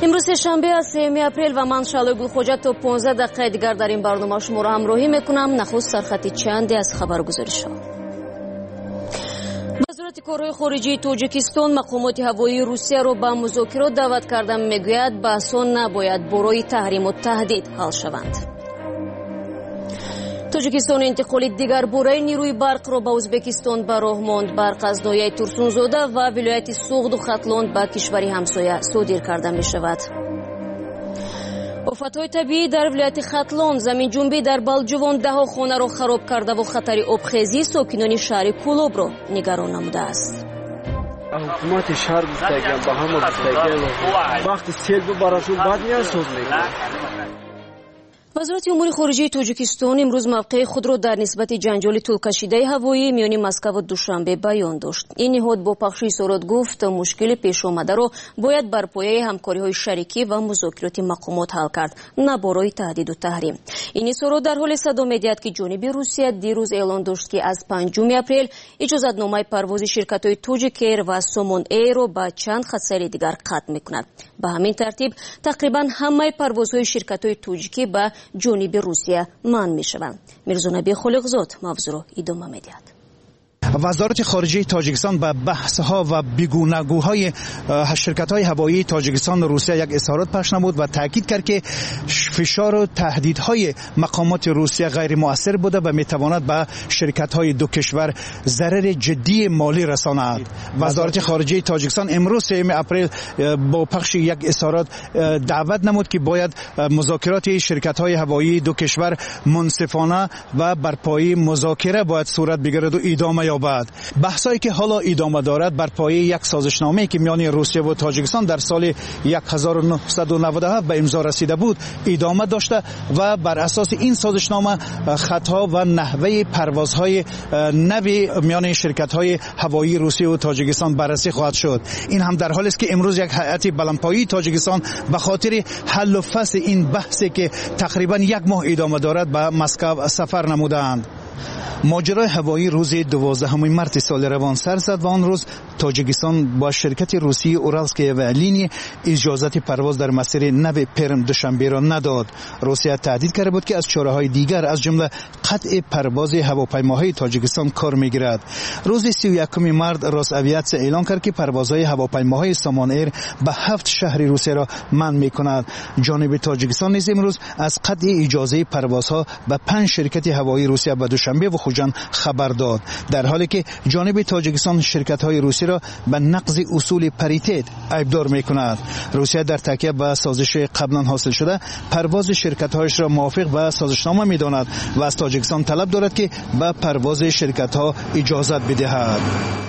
امروز سه‌شنبه است 3 اپریل و من شعله گلخوجه تا 15 دقیقه دیگر در این برنامه شما را همراهی میکنم. نخست سرخط چندی از خبرگزاری‌ها. وزارت کارهای خارجی تاجیکستان مقامات هوایی روسیه را به مذاکرات دعوت کرده. میگوید بحث‌ها نباید برای تحریم و تهدید حل شوند. تاجیکستان انتقال دیگر برای نیروی برق را به ازبکستان به راه ماند. برق از ناحیه تورسونزاده و ولایت سوغد و خطلان به کشوری همسایه صادر کرده می شود. آفت‌های طبیعی در ولایت خطلان، زمین جنبی در بلجوان ده خانه را خراب کرده و خطر آبخیزی ساکنان شهر کولوب را نگران نموده است. حکومت شهر گفتگیم با همه گفتگیم وقتی سیل براشون بد میاد سوز میگن. وزارت امور خارجه تاجیکستان امروز موقع خود را در نسبت جنجال طول‌کشیده هوایی میان مسکو و دوشنبه بیان داشت. این نهاد با پخش اظهارات گفت مشکل پیش آمده را باید بر پایه همکاری‌های شریکی و مذاکرات مقامات حل کرد، نه برای تهدید و تحریم. این اظهارات در حال صدا می‌دهد که جانب روسیه دیروز اعلام داشت که از 5 اپریل اجازتنامه پرواز شرکت‌های توجیک ایر و سومون ایر را با چند خط دیگر قطع می‌کند. به همین ترتیب تقریبا همه پروازهای شرکت‌های توجیکی به جانب روسیه منع می‌شوند. میرزا نبی خالقزاد موضوع را ادامه می‌دهد. وزارت خارجه تاجیکستان به بحث‌ها و بیگونه‌گوهای شرکت‌های هوایی تاجیکستان و روسیه یک اظهارات پخش نمود و تاکید کرد که فشار و تهدیدهای مقامات روسیه غیر مؤثر بوده و می‌تواند به شرکت‌های دو کشور ضرر جدی مالی رساند. وزارت خارجه تاجیکستان امروز 3 اپریل با پخش یک اظهارات دعوت نمود که باید مذاکرات شرکت‌های هوایی دو کشور منصفانه و بر پایه مذاکره باید صورت بگیرد و ادامه یابد. بحثایی که حالا ادامه دارد بر پایه یک سازشنامه که میان روسیه و تاجیکستان در سال 1997 به امضا رسیده بود ادامه داشته و بر اساس این سازشنامه خطها و نحوه پروازهای نوی میان شرکت‌های هوایی روسیه و تاجیکستان بررسی خواهد شد. این هم در حالی است که امروز یک هیئت بلندپایه‌ای تاجیکستان به خاطر حل و فصل این بحثی که تقریبا یک ماه ادامه دارد به مسکو سفر نمودند. ماجرای هوایی روز 12 مارس سال روان سر زد و آن روز تاجیکستان با شرکت روسی اورالسکی اولینی اجازت پرواز در مسیر نو پرم دوشنبه را نداد. روسیه تهدید کرده بود که از چاره‌های دیگر از جمله قطع پرواز هواپیماهای تاجیکستان کار می‌گیرد. روز 31 مارس روس‌اویاتس اعلام کرد که پروازهای هواپیماهای سومون ایر به 7 شهر روسیه را منع می‌کند. جانب تاجیکستان نیز امروز از قطع اجازه پروازها به 5 شرکت هوایی روسیه به دوشنبه و خوجند خبر داد، در حالی که جانب تاجیکستان شرکت‌های روسی را به نقض اصول پریتیت ایبدار می‌کند. روسیه در تکیه به سازش قبلا حاصل شده پرواز شرکت‌هایش را موافق به سازشنامه می‌داند و از تاجیکستان طلب دارد که به پرواز شرکت‌ها اجازت بدهد.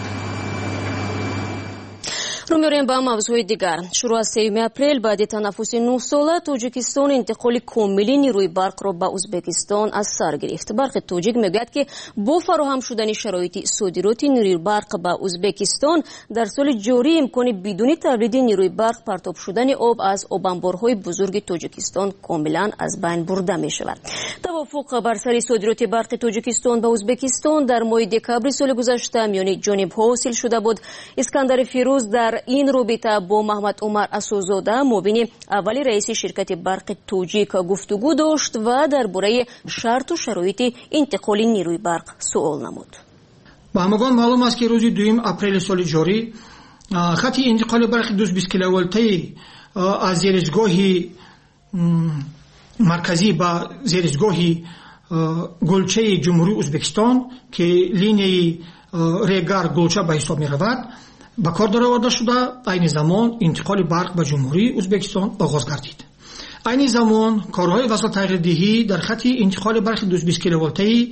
رو می‌ریم به موضوع دیگر. شروع از 3 اپریل بعد تنفس 9 ساله تاجیکستان انتقال کاملی نیروی برق را به ازبکستان از سر گرفت. برق تاجیک میگوید که با فراهم شدن شرایط صادرات نیروی برق به ازبکستان در سال جاری امکان بدون تولید نیروی برق پرتاب شدن آب از آب انبارهای بزرگ تاجیکستان کاملا از بین برده می شود. توافق بر سر صادرات برق تاجیکستان به ازبکستان در ماه دکامبر سال گذشته میان جانب‌ها حاصل شده بود. اسکندر فیروز در این رابطه با محمد عمر اسوزاده معاون اولی رئیس شرکت برق توجیک گفتگو داشت و درباره شرط و شرایط انتقال نیروی برق سوال نمود. با همگان معلوم است که روز 2 اپریل سال جاری خط انتقال برق 220 کیلوولتی از زیرزگاه مرکزی به زیرزگاه گلچه جمهوری ازبکستان که لینیه ریگار گلچه به حساب می رود به کار درآورده شده. این زمان انتقال برق به جمهوری ازبکستان آغاز گردید. این زمان کارهای وصل تغییردهی در خط انتقال برق 220 کیلوولتی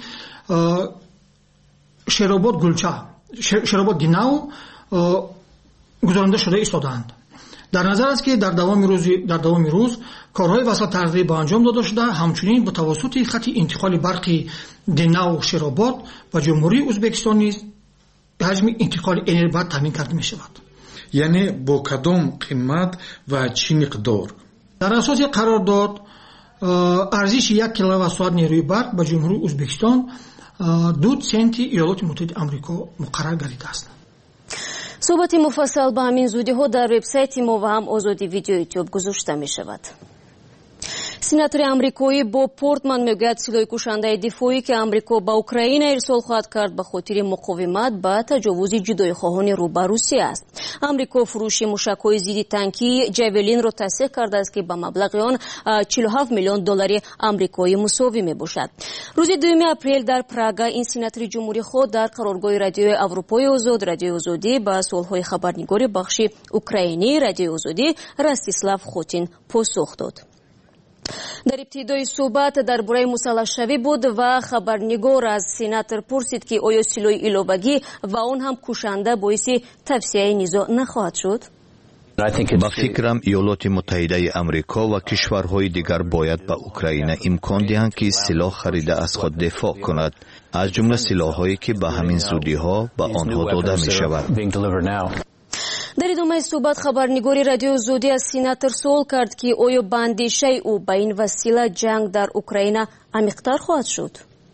شرابات گلچه شرابات دیناو گذرانده شده ایستادند. در نظر است که در دوام روز کارهای وصل تغییردهی به انجام داده شده. همچنین با توسط خط انتقال برق دیناو شرابات و جمهوری ازبکستان نیز حجم انتقال انرژی باید تامین کرده می شود. یعنی با کدام قیمت و چی مقدار؟ در اساس قرارداد ارزش 1 کیلووات ساعت نیروی برق به جمهوری ازبکستان 2 سنت ایالات متحده آمریکا مقرر گردیده است. صحبت مفصل با همین زودی ها در وبسایت ما و هم آزادی ویدیو یوتیوب گذاشته می شود. سенاتори амрикоӣ бо Портман мегӯяд силоҳи кушандаи дифоӣ ки амрико ба Украина ирсол хоҳад кард ба хотири муқовимат ба таҷовузи ҷудоихоҳони рӯ ба Русия аст. амрико фурӯши мушакҳои зидди танкии ҷавелинро тасдиқ кардааст ки ба маблағи он $47 миллион амрикоӣ мусовӣ мебошад. рӯзи 2 апрел дар Прага ин сенатори ҷумҳурихоҳ дар қароргоҳи радиои Аврупои озод радиои озодӣ ба суолҳои хабарнигори бахши украинии радиои озодӣ Ростислав Хотин посух дод. дар ибтидои суҳбат дар бораи мусаллаҳшавӣ буд ва хабарнигор аз сенатор пурсид ки оё силоҳи иловагӣ ва он ҳам кушанда боиси тавсияи низоъ нахоҳад шуд. ба фикрам иёлоти муттаҳидаи амрико ва кишварҳои дигар бояд ба Украина имкон диҳанд ки силоҳ харида аз худ дифоъ кунад, аз ҷумла силоҳҳое ки ба ҳамин зудиҳо ба онҳо дода мешавад. дар идомаи суҳбат хабарнигори радиои озодӣ аз сенатор суол кард ки оё ба андешаи ӯ ба ин васила ҷанг дар Украина амиқтар хоҳад шуд.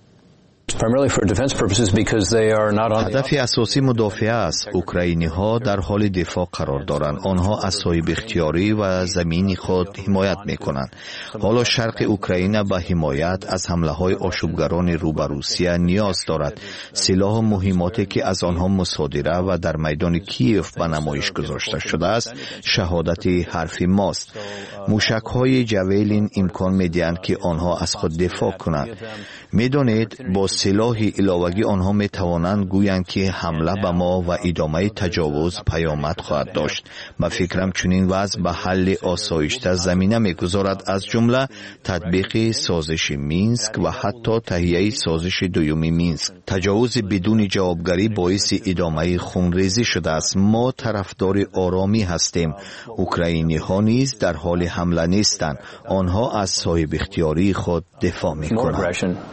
ҳадафи асосӣ мудофиа аст. украиниҳо дар ҳоли дифоъ қарор доранд. онҳо аз соҳибихтиёрӣ ва замини худ ҳимоят мекунанд. ҳоло шарқи Украина ба ҳимоят аз ҳамлаҳои ошӯбгарони рӯ ба Русия ниёз дорад. силоҳу муҳимоте ки аз онҳо мусодира ва дар майдони Киев ба намоиш гузошта шудааст шаҳодати ҳарфи мост. мушакҳои ҷавелин имкон медиҳанд ки онҳо аз худ дифоъ кунанд. медонед бо силоҳи иловагӣ онҳо метавонанд гӯянд ки ҳамла ба мо ва идомаи таҷовуз паёмад хоҳад дошт. ба фикрам чунин вазъ ба ҳалли осоишта замина мегузорад, аз ҷумла татбиқи созиши Минск ва ҳатто таҳияи созиши дуюми Минск. таҷовузи бидуни ҷавобгарӣ боиси идомаи хунрезӣ шудааст. мо тарафдори оромӣ ҳастем. украиниҳо низ дар ҳоли ҳамла нестанд. онҳо аз соҳибихтиёрии худ дифоъ мекунанд.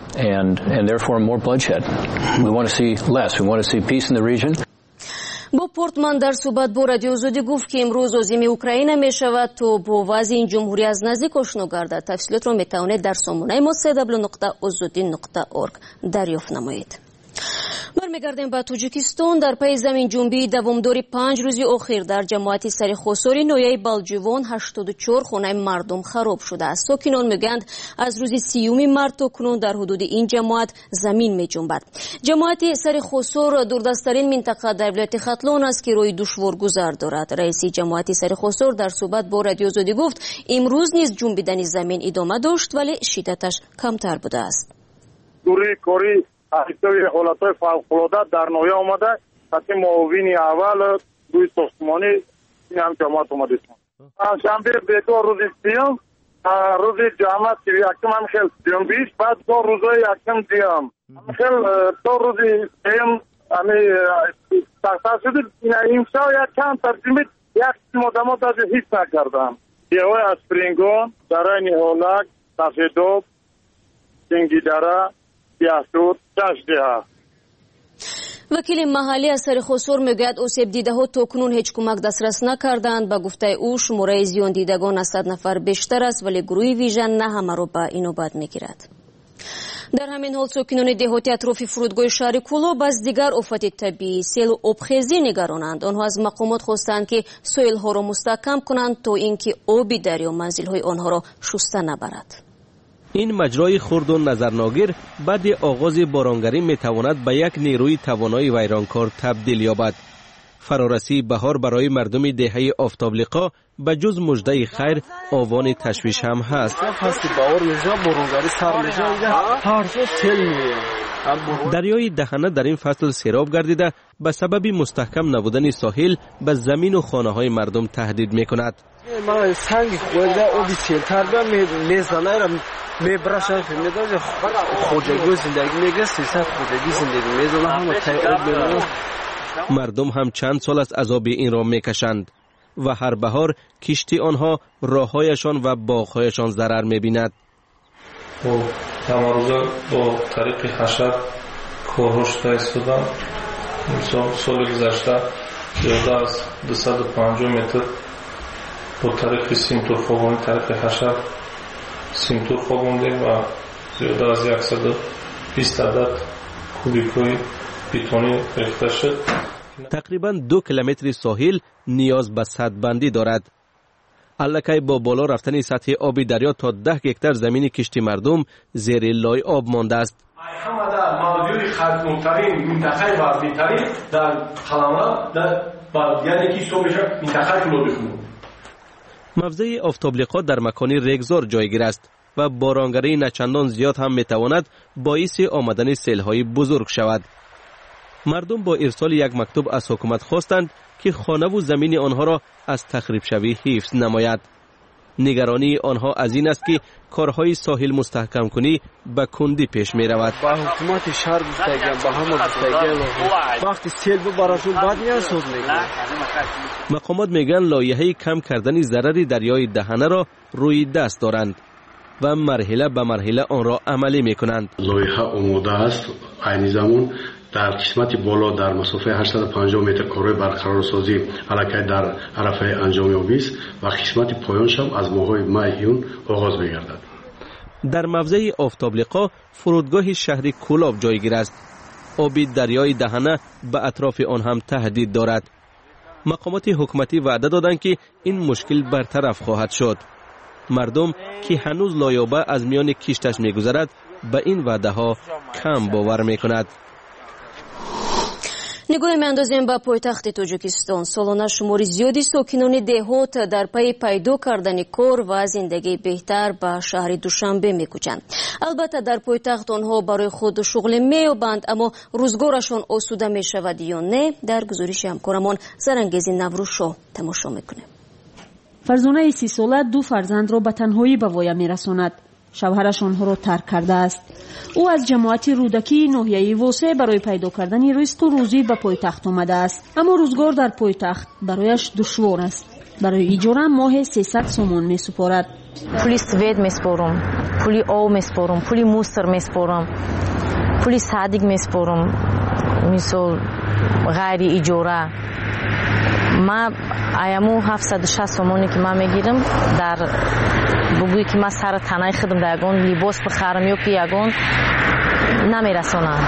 бо Портман дар суҳбат бо радиои озодӣ гуфт ки имрӯз озими Украина мешавад то бо вазъи ин ҷумҳурӣ аз наздик ошно гардад. тафсилотро метавонед дар сомонаи мо www.ozodi.org дарёфт намоед. бармегардем ба Тоҷикистон. дар пайи заминҷунбии давомдори 5 рӯзи охир дар ҷамоати сарихосори ноҳияи Балҷувон 84 хонаи мардум хароб шудааст. сокинон мегӯянд аз рӯзи 30 март то кунун дар ҳудуди ин ҷамоат замин меҷунбад. ҷамоати сарихосор дурдасттарин минтақа дар вилояти Хатлон аст ки роҳи душворгузар дорад. раиси ҷамоати сарихосор дар суҳбат бо радиои озодӣ гуфт имрӯз низ ҷунбидани замин идома дошт, вале шиддаташ камтар будааст. ҳаристои ҳолатҳои фавқулода дар ноҳия омада хати муовини аввал рӯи сохтмонӣ ин ҳам ҷамоат омадистон. шанбе бекор рӯзи сиюм, рӯзи ҷамоат якум ҳамхел ҷунбиш, баъд то рӯзои якум диюм ҳамхел то рӯзи сеюм сахтар шуди. имшав якам тарҷуми як қисм одамо даже ҳис накардам. деҳои аспрингон, дараи ниҳолак, сафедоб, сингидара, вакили маҳаллӣ аз сарихосор мегӯяд осебдидаҳо токунун ҳеҷ кӯмак дастрас накарданд. ба гуфтаи ӯ шумораи зиёндидагон аз 100 нафар бештар аст, вале гурӯҳи вижан на ҳамаро ба инобат мегирад. дар ҳамин ҳол сокинони деҳоти атрофи фурудгоҳи шаҳри Кӯлоб аз дигар офати табиӣ селу обхезӣ нигаронанд. онҳо аз мақомот хостанд ки соилҳоро мустаҳкам кунанд то ин ки оби дарё манзилҳои онҳоро шуста набарад. این مجرای خرد و نظرناگیر بعد آغاز بارانگری میتواند به یک نیروی توانای ویرانکار تبدیل یابد. فرارسی بهار برای مردم دهه آفتابلیقا به جز مژده خیر آوان تشویش هم هست. دریای دهنه در این فصل سیراب گردیده به سبب مستحکم نبودن ساحل به زمین و خانه های مردم تهدید میکند. مردم هم چند سال از عذاب این را میکشند و هر بهار کشتی آنها راههایشان و باغهایشان ضرر میبیند. تمارزا با طریق حشر کارها شده ایستادم. سال گذشته زیاده از 250 متر با طریق سیمتور خوابانی طریق حشر سیمتور خواباندیم و زیاده از 120 عدد کوبیکوی بیتونی ریخته شد. تقریبا 2 کیلومتر ساحل نیاز به سدبندی دارد. الکی با بالا رفتن سطح آب دریا تا 10 هکتار زمین کشتی مردم زیر لای آب مانده است. همه در موضوع خدمت‌ترین منطقه وردی‌ترین در قلمرو یعنی که تو میشه منطقه کلوبی خون. مفزع آفتابلیقا در مکانی رگزار جایگیر است و بارانگری نچندان زیاد هم میتواند باعث آمدن سیل‌های بزرگ شود. مردم با ارسال یک مکتوب از حکومت خواستند که خانه و زمین آنها را از تخریب شوی حفظ نماید. نگرانی آنها از این است که کارهای ساحل مستحکم کنی به کندی پیش می رود. با حکومت شهر گفتگیم با همه گفتگیم وقتی سیل براشون بد نیاسود میگن. مقامات میگن لایحه کم کردن ضرر دریای دهنه را روی دست دارند و مرحله به مرحله آن را عملی میکنند. لایحه آماده است. عین زمان در قسمت بالا در مسافه 850 متر کارهای برقرارسازی الکی در عرفه انجام یابی است و قسمت پایانش هم از ماهای می اون آغاز می‌گردد. در مفزع آفتابلیقا فرودگاه شهری کولاب جایگیر است. آب دریای دهنه به اطراف آن هم تهدید دارد. مقامات حکومتی وعده دادند که این مشکل برطرف خواهد شد. مردم که هنوز لایابه از میان کشتش می‌گذرد به این وعده ها کم باور می‌کند. نگاه میاندازیم به پایتخت تاجیکستان. سالانه شماری زیادی ساکنان دهات در پی پیدا کردن کار و زندگی بهتر به شهر دوشنبه میکوچند. البته در پایتخت آنها برای خود شغل مییابند، اما روزگارشان آسوده میشود یا نه؟ در گزارش همکارمان زرنگیز نوروشا تماشا میکنیم. فرزانه 30 ساله 2 فرزند را به تنهایی به وایا میرساند. شوهرش آنها را ترک کرده است. او از جماعت رودکی ناحیه واسه برای پیدا کردن رزق و روزی به پایتخت آمده است، اما روزگار در پایتخت برایش دشوار است. برای اجاره ماه 300 سومون میسپارد. پولی سوید میسپارم، پولی آب میسپارم، پولی موستر میسپارم، پولی صادق میسپارم، مثل غیر اجاره. ما ایامو 760 سومونی که من میگیرم در بگویی که من سر تنهای خودم در یگان لباس بخرم یا که یگان نمیرسانم.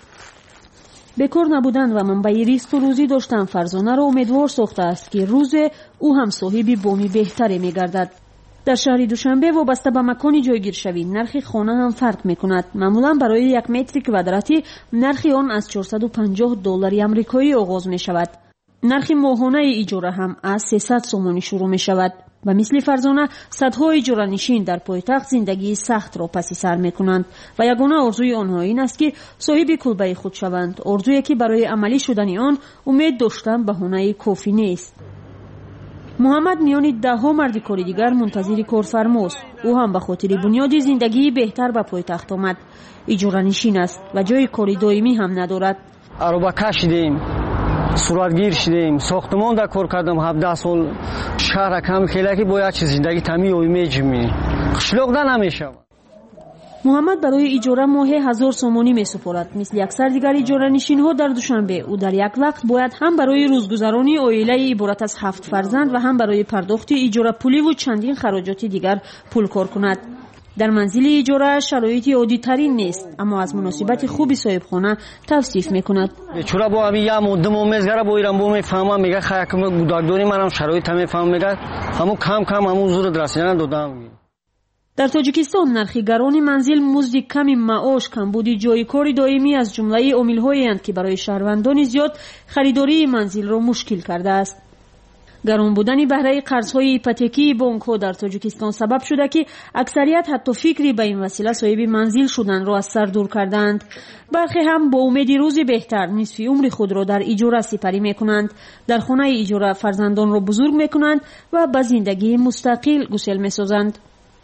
بکار نبودن و منبع ریسک و روزی داشتن فرزانه را امیدوار ساخته است که روز او هم صاحب بامی بهتری میگردد. در شهر دوشنبه وابسته به مکانی جایگیر شوی نرخ خانه هم فرق میکند. معمولا برای 1 متر کوادراتی نرخ آن از $450 آمریکایی آغاز می شود. نرخ ماهانه اجاره هم از 300 سومانی شروع می شود. و مثل فرزانه صدها اجاره نشین در پایتخت زندگی سخت را پسی سر می کنند و یگانه آرزوی آنها این است که صاحب کلبه خود شوند. آرزویی که برای عملی شدن آن امید داشتن بهانه کافی نیست. محمد میان 10 مرد کاری دیگر منتظر کارفرماست. او هم به خاطر بنیاد زندگی بهتر به پایتخت آمد. اجاره نشین است و جای کاری دائمی هم ندارد. عربکه شدیم، صورتگیر شدیم، ساختمان در کار کردم 17 سال. شهر کم خیلی که باید چه زندگی تمی و میجمی خشلوق ده نمیشه. محمد برای اجاره ماه 1000 سومانی می سپارد. مثل اکثر دیگر اجاره نشین ها در دوشنبه او در یک وقت باید هم برای روزگذرانی عائله عبارت از 7 فرزند و هم برای پرداخت اجاره پولی و چندین خراجات دیگر پول کار کند. در منزل اجاره شرایط عادی ترین نیست، اما از مناسبت خوبی صاحب خانه توصیف میکند. چرا با همین یا مدام میزگره با ایران بو میفهمم میگه خیلی گودارداری منم شرایط میفهمم میگه همون کم همون زور درسیدن دادم. در تاجیکستان نرخ گرانی منزل، مزد کمی معاش، کمبود جای کار دائمی از جمله عامل‌هایی اند که برای شهروندان زیاد خریداری منزل را مشکل کرده است. گران بودن بهره قرض‌های هیپوتکی بانک‌ها در تاجیکستان سبب شده که اکثریت حتی فکری به این وسیله صاحب منزل شدن را از سر دور کردند. برخی هم با امید روزی بهتر نصف عمر خود را در اجاره سپری می‌کنند. در خانه اجاره فرزندان را بزرگ می‌کنند و به زندگی مستقل گسل می‌سازند.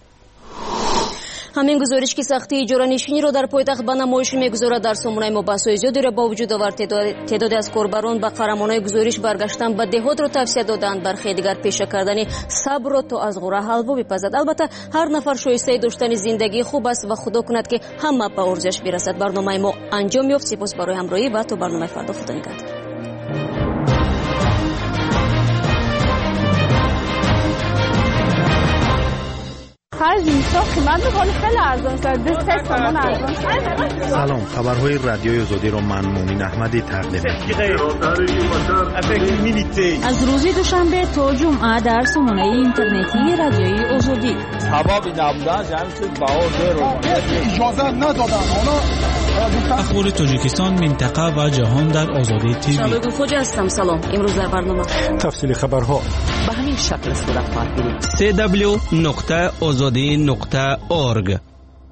همین گزارش که سختی اجاره نشینی را در پایتخت به نمایش میگذارد در سامانه ما بحث‌های زیادی را با وجود آورد. تعدادی از کاربران به قهرمانای گزارش برگشتن به دهات را توصیه دادند. برخی دیگر پیشه کردن صبر را تا از غره حلوا بپزد. البته هر نفر شایسته داشتن زندگی خوب است و خدا کند که همه به ارزش برسد. برنامه ما انجام یافت. سپاس برای همراهی و تا برنامه فردا خدا نگهدار. خرج میشه قیمت میکنه خیلی ارزان شده 3 تومن ارزان شده. سلام، خبرهای رادیوی آزادی رو من مومین احمدی تقدیم از روز دوشنبه تا جمعه در سامانه اینترنتی رادیوی آزادی. اجازه ندادن اخبار تاجیکستان، منطقه و جهان در آزادی تیوی. شبکه خوج هستم. سلام. امروز در برنامه تفصیل خبرها به همین شکل صورت خواهد گرفت. www.azadi.org.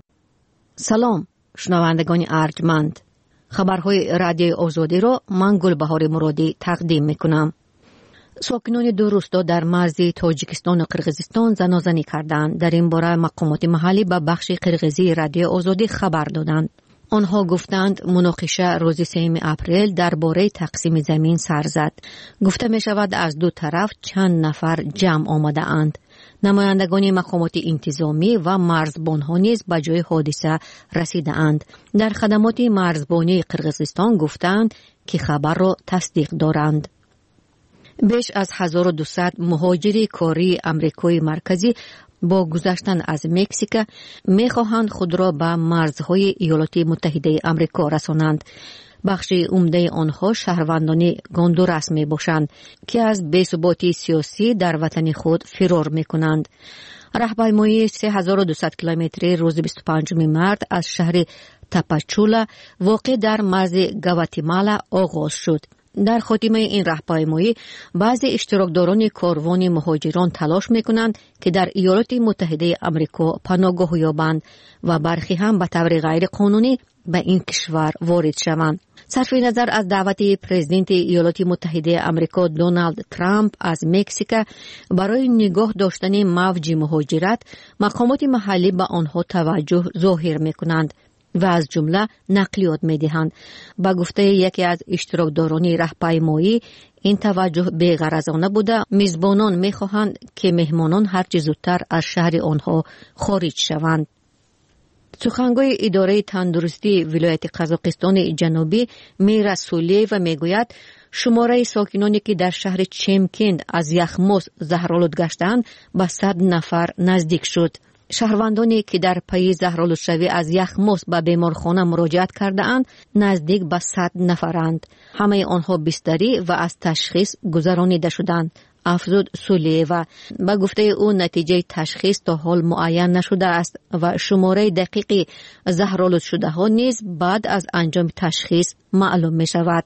سلام شنوندگان ارجمند، خبرهای رادیوی آزادی را من گلبهار مرادی تقدیم میکنم. ساکنان دو روستا در مرز تاجیکستان و قرقیزستان زنازنی کردند. در این باره مقامات محلی به بخش قرقیزی رادیو آزادی خبر دادند. آنها گفتند مناقشه روز 3 اپریل درباره تقسیم زمین سر زد. گفته می شود از دو طرف چند نفر جمع آمده اند. نمایندگان مقامات انتظامی و مرزبانها نیز به جای حادثه رسیده اند. در خدمات مرزبانی قرقیزستان گفتند که خبر را تصدیق دارند. بیش از 1200 مهاجر کاری آمریکایی مرکزی با گذشتن از مکزیک می‌خواهند خود را به مرزهای ایالات متحده آمریکا رسانند. بخش عمده آنها شهروندان گوندوراس میباشند که از بی‌ثباتی سیاسی در وطن خود فرار میکنند. راهپیمایی 3200 کیلومتری روز 25 مارس از شهر تاپاچولا واقع در مرز گواتیمالا آغاز شد. در خاتمه این راهپیمایی بعضی اشتراکداران کاروان مهاجران تلاش میکنند که در ایالات متحده آمریکا پناهگاه یابند و برخی هم به طور غیر قانونی به این کشور وارد شوند. صرف نظر از دعوت پرزیدنت ایالات متحده آمریکا دونالد ترامپ از مکزیک برای نگاه داشتن موج مهاجرت، مقامات محلی به آنها توجه ظاهر میکنند و از جمله نقلیات می‌دهند. با گفته یکی از اشتراکداران راهپیمایی، این توجه بی‌غرضانه بوده. میزبانان می‌خواهند که مهمانان هرچه زودتر از شهر آنها خارج شوند. سخنگوی اداره تندرستی ولایت قزاقستان جنوبی میر سولیو میگوید شماره ساکنانی که در شهر چمکند از یخموز زهرآلود گشتند به 100 نفر نزدیک شد. شهروندانی که در پی زهرآلودشوی از یخموز به بیمارخانه مراجعت کرده اند نزدیک به 100 نفرند. همه آنها بستری و از تشخیص گذرانیده شدند. افزود سولیوا. با گفته او نتیجه تشخیص تا حال معین نشده است و شماره دقیق زهرآلود شده ها نیز بعد از انجام تشخیص معلوم می شود.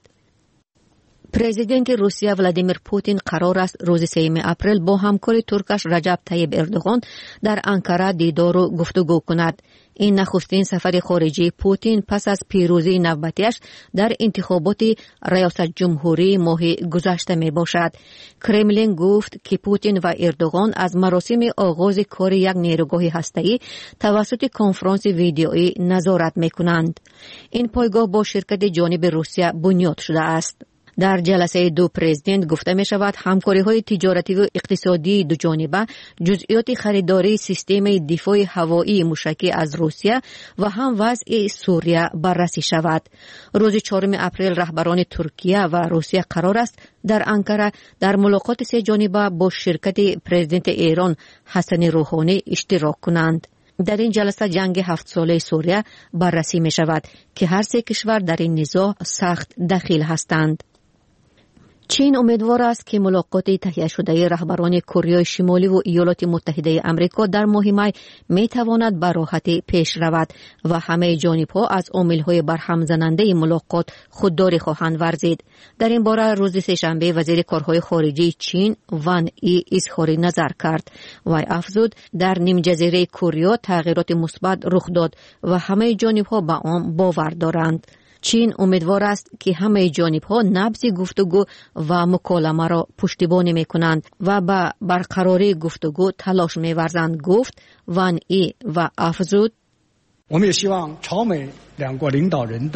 پرزیدنت روسیه ولادیمیر پوتین قرار است روز 3 اپریل با همکار ترکش رجب طیب اردوغان در انکره دیدار و گفتگو کند. این نخستین سفر خارجی پوتین پس از پیروزی نوبتیش در انتخابات ریاست جمهوری ماه گذشته می باشد. کرملین گفت که پوتین و اردوغان از مراسم آغاز کار یک نیروگاه هسته‌ای توسط کنفرانس ویدیویی نظارت می کنند. این پایگاه با شرکت جانب روسیه بنیاد شده است. در جلسه دو پرزیدنت گفته می شود همکاری‌های تجارتی و اقتصادی دو جانبه، جزئیات خریداری سیستم دفاع هوایی موشکی از روسیه و هم وضع سوریه بررسی شود. روز 4 اپریل رهبران ترکیه و روسیه قرار است در انکره در ملاقات سه جانبه با شرکت پرزیدنت ایران حسن روحانی اشتراک کنند. در این جلسه جنگ 7 ساله سوریه بررسی می شود که هر سه کشور در این نزاع سخت دخیل هستند. چین امیدوار است که ملاقات تهیه شده رهبران کره شمالی و ایالات متحده آمریکا در ماه می میتواند به راحتی پیش رود و همه جانب‌ها از عامل‌های برهم زننده ملاقات خودداری خواهند ورزید. در این باره روز سه‌شنبه وزیر کارهای خارجه چین وان ای اظهار نظر کرد و افزود در نیم جزیره کره تغییرات مثبت رخ داد و همه جانب‌ها به آن باور دارند. چین امیدوار است که همه جانب‌ها نبض گفتگو و مکالمه را پشتیبانی می‌کنند و به برقراری گفتگو تلاش می‌ورزند، گفت وان ای و افزود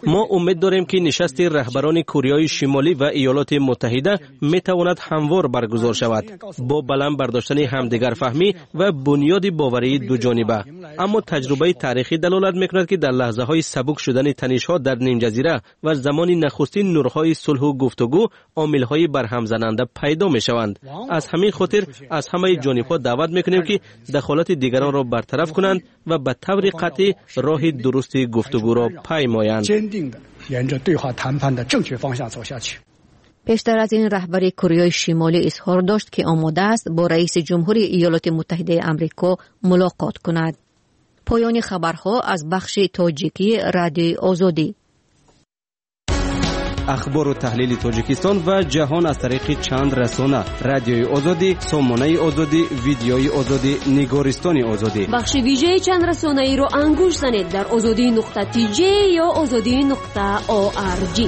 ما امید داریم که نشست رهبران کره شمالی و ایالات متحده میتواند هموار برگزار شود با بلند برداشتن همدیگر فهمی و بنیاد باوری دو جانبه. اما تجربه تاریخی دلالت میکند که در لحظه های سبک شدن تنش‌ها در نیم جزیره و زمان نخستین نورهای صلح و گفتگو عامل‌های برهم زننده پیدا میشوند. از همین خاطر از همه جانب‌ها دعوت میکنیم که دخالت دیگران را برطرف کنند و به طور قطعی راه درست گفتگو را پیمایند. پیشتر از این رهبر کره شمالی اظهار داشت که آماده است با رئیس جمهوری ایالات متحده آمریکا ملاقات کند. پایان خبرها از بخش تاجیکی رادیوی آزادی. اخبار و تحلیل تاجیکستان و جهان از طریق چند رسانه: رادیوی آزادی، سامانه آزادی، ویدیوی آزادی، نگارستان آزادی. بخش ویژه چند رسانه ای رو انگوش زنید در azadi.tj یا azadi.org.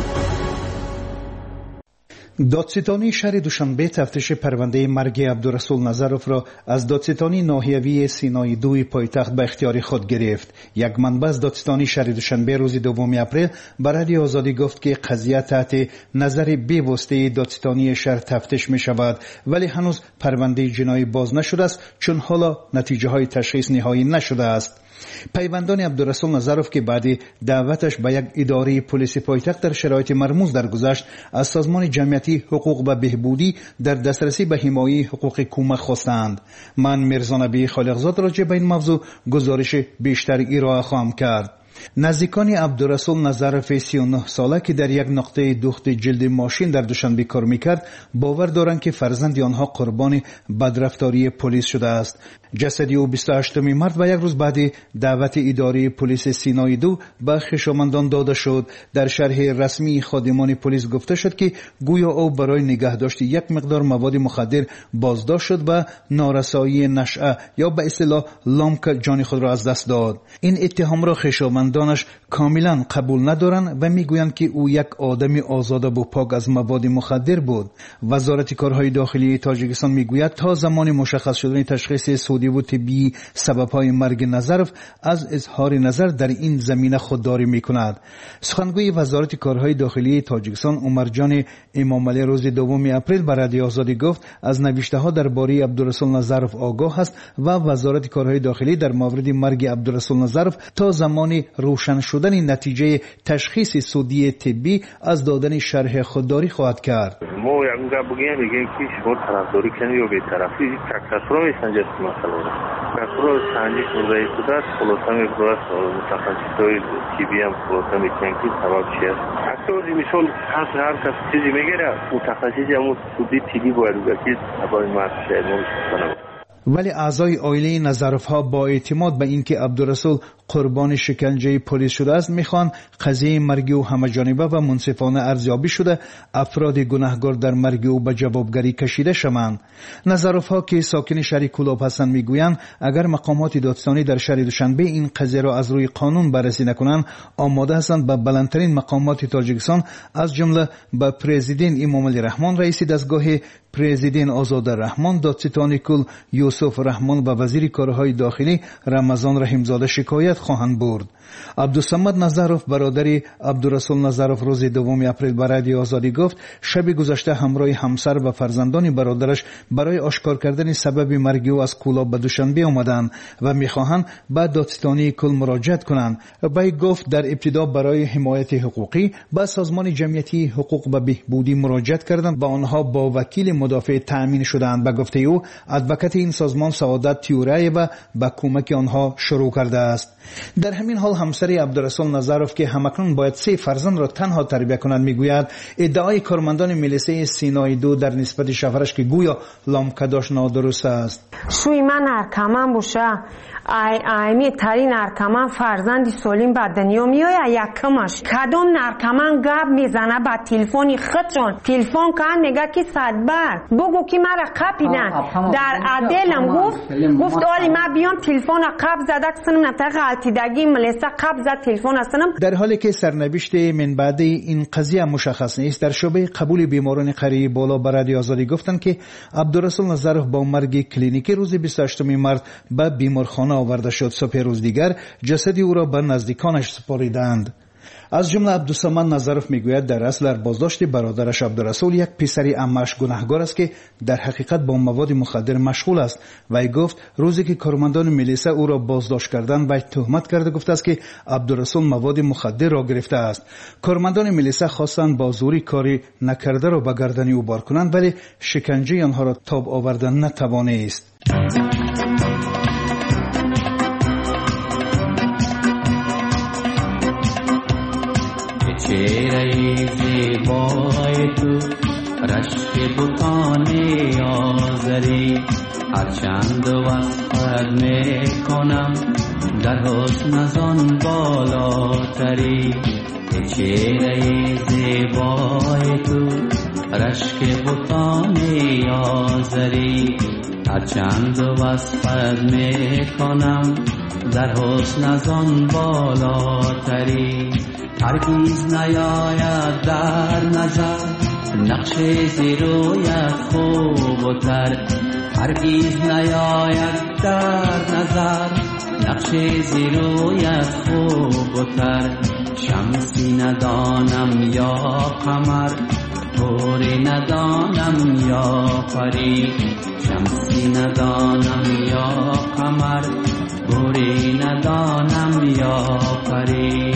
دادستانی شهر دوشنبه تفتیش پرونده مرگ عبدالرسول نظروف را از دادستانی ناحیوی سینای 2 پایتخت به اختیار خود گرفت. یک منبع از دادستانی شهر دوشنبه روز 2 اپریل به رادیو آزادی گفت که قضیه تحت نظر بی‌واسطه دادستانی شهر تفتیش می شود، ولی هنوز پرونده جنایی باز نشده است چون حالا نتیجه های تشخیص نهایی نشده است. پیوندان عبدالرسول نظروف که بعد دعوتش به یک اداره پلیس پایتخت در شرایط مرموز درگذشت از سازمان جمعیتی حقوق و بهبودی در دسترسی به حمایت حقوق کمک خواستند. من میرزا نبی خالقزاد راجع به این موضوع گزارش بیشتر ارائه خواهم کرد. نزدیکان عبدالرسول نظروف 39 ساله که در یک نقطه دوخت جلد ماشین در دوشنبه کار میکرد باور دارند که فرزند آنها قربان بدرفتاری پلیس شده است. جسد او 28 مارس و یک روز بعد دعوت اداره پلیس سینای 2 به خویشاوندان داده شد. در شرح رسمی خادمان پلیس گفته شد که گویا او برای نگهداشت یک مقدار مواد مخدر بازداشت شد و نارسایی نشأه یا به اصطلاح لامک جان خود را از دست داد. این اتهام را خویشاوندانش کاملا قبول ندارند و میگویند که او یک آدم آزاد و پاک از مواد مخدر بود. وزارت کارهای داخلی تاجیکستان میگوید تا زمان مشخص شدن تشخیص سودی و طبی سبب‌های مرگ نظروف از اظهار نظر در این زمینه خودداری می‌کند. سخنگوی وزارت کارهای داخلی تاجیکستان عمرجان امامعلی روز 2 اپریل به رادیو آزادی گفت از نوشته‌ها درباره عبدالرسول نظروف آگاه است و وزارت کارهای داخلی در مورد مرگ عبدالرسول نظروف تا زمان روشن شدن نتیجه تشخیص سودی طبی از دادن شرح خودداری خواهد کرد. ما میگیم که شما طرفداری کنید یا بی‌طرفی تکثر میسنجید مثلا تکثر سنجش رضایی شده خلاصه میگوید متخصصای طبی هم خلاصه میگن که سبب چی است. اصلا مثال هر کس چیزی میگیره متخصصی هم سودی طبی باید بگید سبب مرگ شاید ولی اعضای عائله نظروف ها با اعتماد به اینکه عبدالرسول قربان شکنجه پلیس شده است میخوان قضیه مرگ او همه‌جانبه و منصفانه ارزیابی شده افراد گناهکار در مرگ او به جوابگری کشیده شوند. نظروف ها که ساکن شهر کولاب هستند میگویند اگر مقامات دادستانی در شهر دوشنبه این قضیه را از روی قانون بررسی نکنند آماده هستند به بلندترین مقامات تاجیکستان از جمله به پرزیدنت امامعلی رحمان رئیس دستگاه پرزیدنت آزاد رحمان دادستان کل یوسف رحمان و وزیر کارهای داخلی رمضان رحیمزاده شکایت خواهند برد. عبدالصمد نظروف برادر عبدالرسول نظروف روز 2 اپریل به رادیو آزادی گفت شب گذشته همراه همسر و فرزندان برادرش برای آشکار کردن سبب مرگ او از کولاب به دوشنبه آمدند و میخواهند به دادستانی کل مراجعت کنند. وی گفت در ابتدا برای حمایت حقوقی به سازمان جمعیتی حقوق و بهبودی مراجعت کردند و آنها با وکیل مدافع تأمین شدند. به گفته او ادوکات این سازمان سعادت تیورای و به کمک آنها شروع کرده است. در همین حال همسر عبدالرسول نظروف که همکنون باید 3 فرزند را تنها تربیت کند میگوید ادعای کارمندان میلیسه سینای 2 در نسبت شوهرش که گویا لامکداش نادرست است. شوی من ارکمان باشه ایمی ترین ارکمان فرزندی سالم به دنیا میآید یکمش کدام نرکمان گپ میزنه با تلفنی خودشون تلفن کن میگه که صدبر بگو که مرا قپیدن در عدلم گفت آلی ما بیام تلفن قپ زده کنم نتاق التیدگی ملیسه قپ زد تلفن هستنم. در حالی که سرنوشت من بعد این قضیه مشخص نیست در شعبه قبول بیماران قریه بالا به رادیو آزادی گفتند که عبدالرسول نظروف با مرگ کلینیکی روز 28 مارس به بیمارخانه آورده شد. صبح روز دیگر جسد او را به نزدیکانش سپاریدند. از جمله عبدالصمد نظرف میگوید در اصل در بازداشت برادرش عبدالرسول یک پسری عمه‌اش گناهکار است که در حقیقت با مواد مخدر مشغول است. وی گفت روزی که کارمندان میلیسا او را بازداشت کردند وی تهمت کرده گفته است که عبدالرسول مواد مخدر را گرفته است. کارمندان میلیسا خواستند با زوری کاری نکرده را به گردن او بار کنند ولی شکنجه آنها را تاب آوردن نتوانست. چهره زیبای تو رشک بتان آزری هرچند وصفت میکنم در حسن از آن بالاتری. چهره زیبای تو رشک بتان آزری هرچند وصفت میکنم در حسن از آن بالاتری. هرگیز نیاید در نظر نقش زیرویت خوب و تر. هرگیز نیاید در نظر نقش زیرویت خوب و تر. شمسی ندانم یا قمر گوری ندانم یا پری. شمسی ندانم یا قمر گوری ندانم یا پری.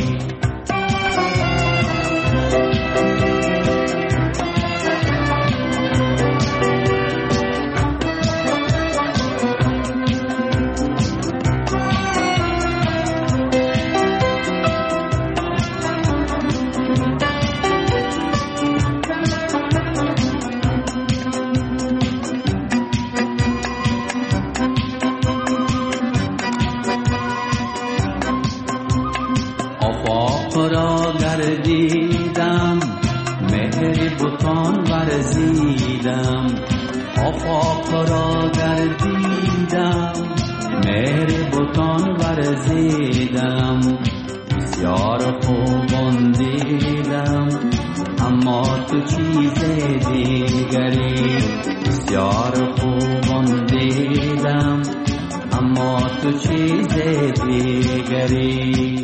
آفاق را گردیدم مهر بتان ورزیدم. بسیار خوبان دیدم اما تو چیز دیگری. بسیار خوبان دیدم اما تو چیز دیگری.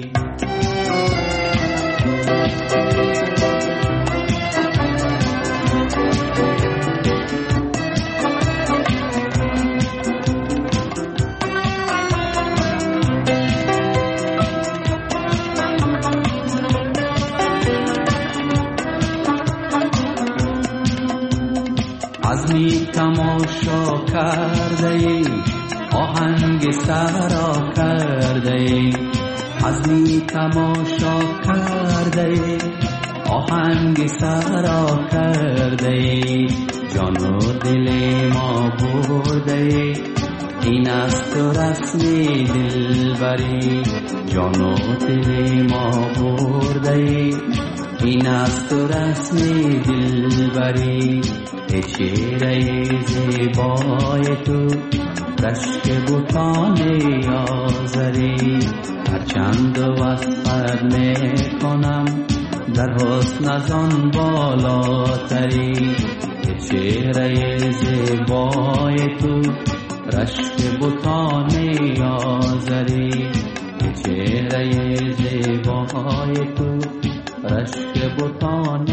عزمی تماشا کرده ای آهنگ سرا کرده ای. عزمی تماشا کرده ای آهنگ سرا کرده ای. جان و دل ما برده ای این است تو رسم دلبری. جان و دل ما برده ای این است تو رسم دلبری. چهره زیبای تو رشک بتان آزری هرچند وصفت میکنم در حسن از آن بالاتری. چهره زیبای تو رشک بتان آزری. چهره زیبای تو رشک بتان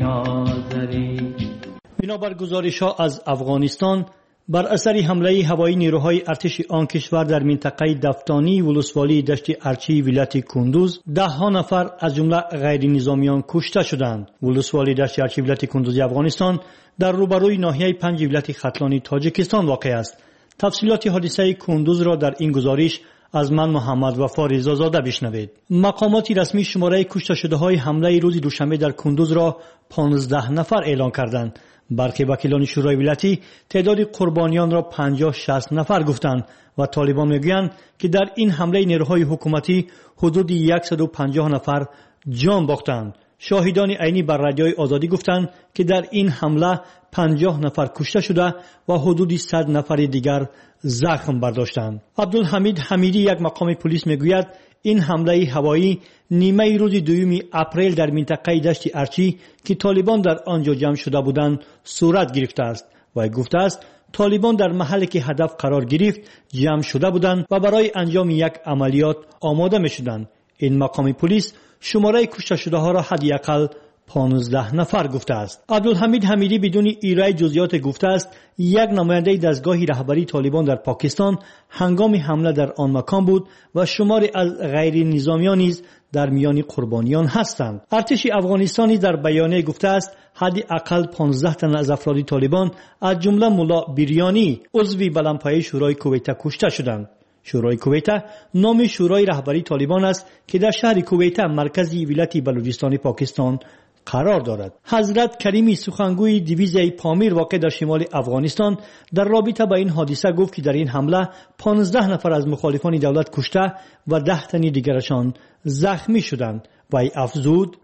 آزری. بنابر گزارش‌ها از افغانستان بر اثر حمله هوایی نیروهای ارتش آن کشور در منطقه دفتانی ولسوالی دشت ارچی ولایت کندوز 10 نفر از جمله غیر نظامیان کشته شدند. ولسوالی دشت ارچی ولایت کندوز افغانستان در روبروی ناحیه 5 ولایت ختلانی تاجیکستان واقع است. تفصیلات حادثه کندوز را در این گزارش از من محمد وفا رضازاده بشنوید. مقامات رسمی شماره کشته شده های حمله روز دوشنبه در کندوز را 15 نفر اعلام کردند. برخی وکیلان شورای ولایتی تعداد قربانیان را 50-60 نفر گفتند و طالبان میگویند که در این حمله نیروهای حکومتی حدود 150 نفر جان باختند. شاهدان عینی بر رادیوی آزادی گفتند که در این حمله 50 نفر کشته شده و حدود 100 نفر دیگر زخم برداشتند. عبدالحمید حمیدی یک مقام پلیس میگوید این حمله هوایی نیمه روز 2 اپریل در منطقه دشت ارچی که طالبان در آنجا جمع شده بودند صورت گرفته است و گفته است طالبان در محلی که هدف قرار گرفت جمع شده بودند و برای انجام یک عملیات آماده می شدند. این مقام پلیس شماره کشته شده ها را حداقل 15 نفر گفته است. عبدالحمید حمیدی بدون ایراد جزئیات گفته است یک نماینده دستگاه رهبری طالبان در پاکستان هنگام حمله در آن مکان بود و شماری از غیر نظامیان نیز در میان قربانیان هستند. ارتش افغانستانی در بیانیه گفته است حداقل 15 تن از افراد طالبان از جمله ملا بیریانی عضو بلندپایه شورای کویت کشته شدند. شورای کویت نام شورای رهبری طالبان است که در شهر کویت مرکزی ولایت بلوچستان پاکستان قرار دارد. حضرت کریمی سخنگوی دیویزی پامیر واقع در شمال افغانستان در رابطه با این حادثه گفت که در این حمله 15 نفر از مخالفان دولت کشته و 10 تن دیگرشان زخمی شدند. و ای افزود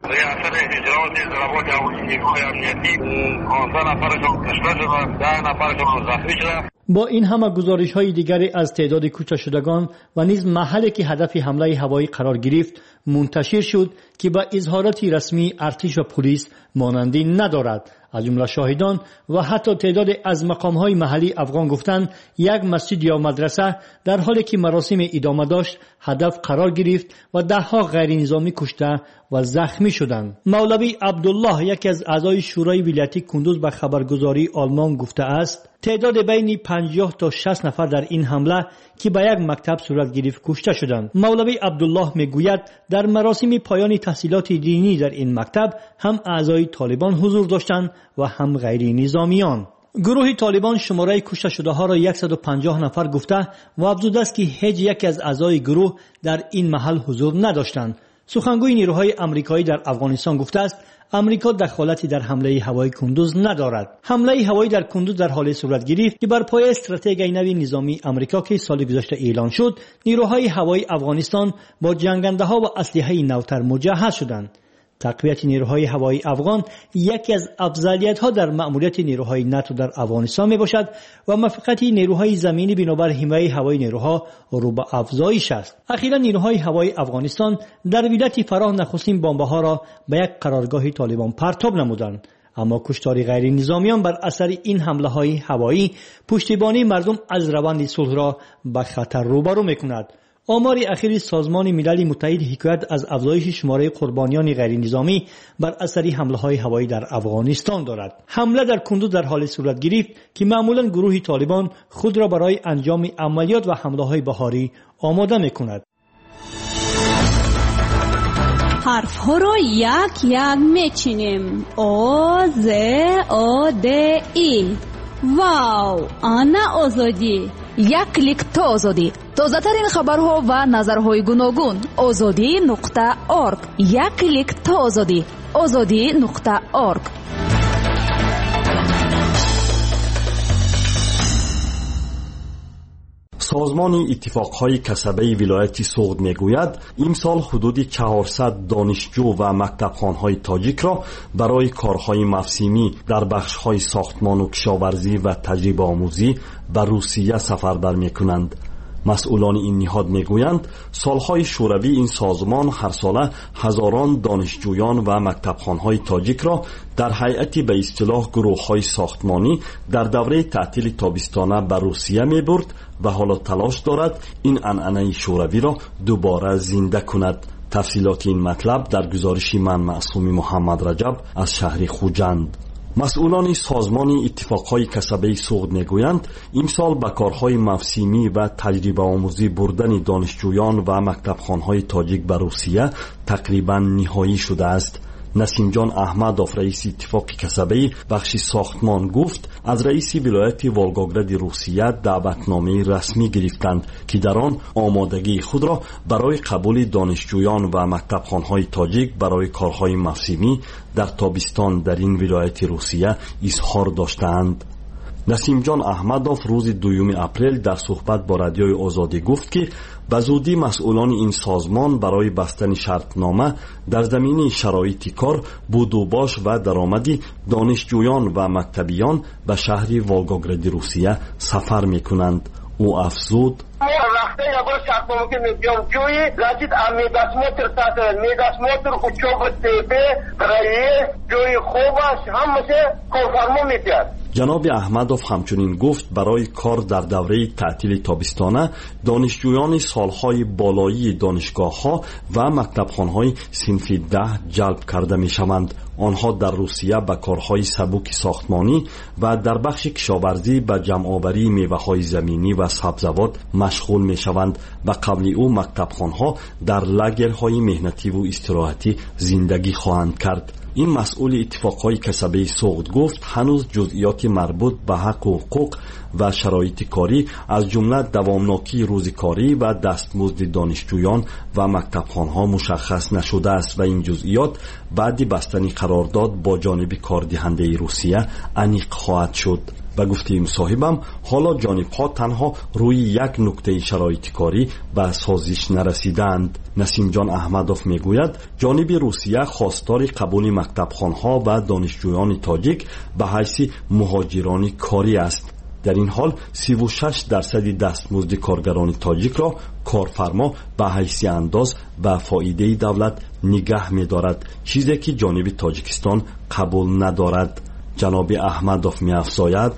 با این همه گزارش های دیگری از تعداد کشته شدگان و نیز محلی که هدف حمله هوایی قرار گرفت منتشر شد که با اظهاراتی رسمی ارتش و پلیس مانندی ندارد. از جمله شاهدان و حتی تعداد از مقام‌های محلی افغان گفتند یک مسجد یا مدرسه در حالی که مراسم ادامه داشت هدف قرار گرفت و ده‌ها غیر نظامی کشته و زخمی شدند. مولوی عبدالله یکی از اعضای شورای ولایتی کندوز به خبرگزاری آلمان گفته است تعداد بین 50 تا 60 نفر در این حمله که به یک مکتب صورت گرفت کشته شدند. مولوی عبدالله میگوید در مراسم پایان تحصیلات دینی در این مکتب هم اعضای طالبان حضور داشتند و هم غیر نظامیان. گروه طالبان شماره کشته شده ها را 150 نفر گفته و افزوده است که هیچ یک از اعضای گروه در این محل حضور نداشتند. سخنگوی نیروهای آمریکایی در افغانستان گفته است امریکا دخالتی در حمله هوایی کندوز ندارد. حمله هوایی در کندوز در حال صورت گرفت که بر پایه استراتژی نوی نظامی آمریکا که سال گذشته اعلان شد نیروهای هوایی افغانستان با جنگنده‌ها و اسلحه نوتر مجهز شدند. تقویت نیروهای هوایی افغان یکی از افضلیت‌ها در مأموریت نیروهای ناتو در افغانستان میباشد و موفقیت نیروهای زمینی بنابر حمایت هوایی نیروها رو به افزایش است. اخیراً نیروهای هوایی افغانستان در ولایت فراه نخستین بمب‌ها را به یک قرارگاه طالبان پرتاب نمودند. اما کشتار غیر نظامیان بر اثر این حمله‌های هوایی پشتیبانی مردم از روند صلح را به خطر روبرو می‌کند. آمار اخیر سازمان ملل متحد حکایت از افزایش شماره قربانیان غیر نظامی بر اثر حمله‌های هوایی در افغانستان دارد. حمله در کندوز در حال صورت گرفت که معمولاً گروه طالبان خود را برای انجام عملیات و حمله‌های بهاری آماده می‌کند. حرف‌ها را یک یک می‌چینیم. آ ز آ د ای. واو، آنا آزادی. یک کلیک تا آزادی. تازه‌ترین خبرها و نظرهای گوناگون. azadi.org. یک کلیک تا آزادی. azadi.org. سازمان اتفاقهای کسبه ولایت سوغد میگوید امسال حدود 400 دانشجو و مکتبخوانهای تاجیک را برای کارهای موسمی در بخشهای ساختمان و کشاورزی و تجربه آموزی به روسیه سفربر میکنند. مسئولان این نهاد میگویند سالهای شوروی این سازمان هر ساله هزاران دانشجویان و مکتبخوانهای تاجیک را در هیئتی به اصطلاح گروه‌های ساختمانی در دوره تعطیل تابستانه به روسیه میبرد و حالا تلاش دارد این عنعنه شوروی را دوباره زنده کند. تفصیلات این مطلب در گزارش من معصومی محمد رجب از شهر خوجند. مسئولان سازمان اتفاقهای کسبه سوغد میگویند امسال به کارهای موسمی و تجربه آموزی بردن دانشجویان و مکتبخوانهای تاجیک به روسیه تقریبا نهایی شده است. نسیم جان احمدوف رئیس اتفاق کسبه بخش ساختمان گفت از رئیس ولایت والگوگراد روسیه دعوتنامه رسمی گرفتند که در آن آمادگی خود را برای قبول دانشجویان و مکتبخوانهای تاجیک برای کارهای موسمی در تابستان در این ولایت روسیه اظهار داشتند. نسیم جان احمدوف روز 2 اپریل در صحبت با رادیوی آزادی گفت که به زودی مسئولان این سازمان برای بستن شرطنامه در زمینه شرایط کار، بود و باش و درآمدی دانشجویان و مکتبیان به شهر والگوگراد روسیه سفر میکنند. او افزود وقتی با شرطنامه که میگم جوی لازم میداسمتر ساعت میداسمتر учёба тебе برای جوی خوبش همشه کارفرما میتیاد جناب احمدوف همچنین گفت برای کار در دوره تعطیل تابستانه دانشجویان سالهای بالایی دانشگاه‌ها و مکتبخانه‌های صنف 10 جلب کرده می‌شوند. آنها در روسیه به کارهای سبک ساختمانی و در بخش کشاورزی به جمع‌آوری میوه‌های زمینی و سبزیجات مشغول می‌شوند. به قبل او مکتبخانه‌ها در لاگرهای مهنتی و استراحتی زندگی خواهند کرد. این مسئول اتفاقهای کسبه سوخت گفت هنوز جزئیات مربوط به حق و حقوق و شرایط کاری از جمله دوامناکی روزکاری و دستمزد دانشجویان و مکتبخانه‌ها مشخص نشده است و این جزئیات بعد بستن قرارداد با جانب کاردهنده روسیه انیق خواهد شد. و گفتیم صاحبم حالا جانب‌ها تنها روی یک نکته شرایط کاری به سازش نرسیدند. نسیم جان احمدوف میگوید جانب روسیه خواستار قبول مکتبخانه‌ها و دانشجویان تاجیک به حیث مهاجران کاری است. در این حال 36% دستمزد کارگران تاجیک را کارفرما به حیث انداز و فایده دولت نگه می‌دارد، چیزی که جانب تاجیکستان قبول ندارد. جناب احمدوف می‌افزاید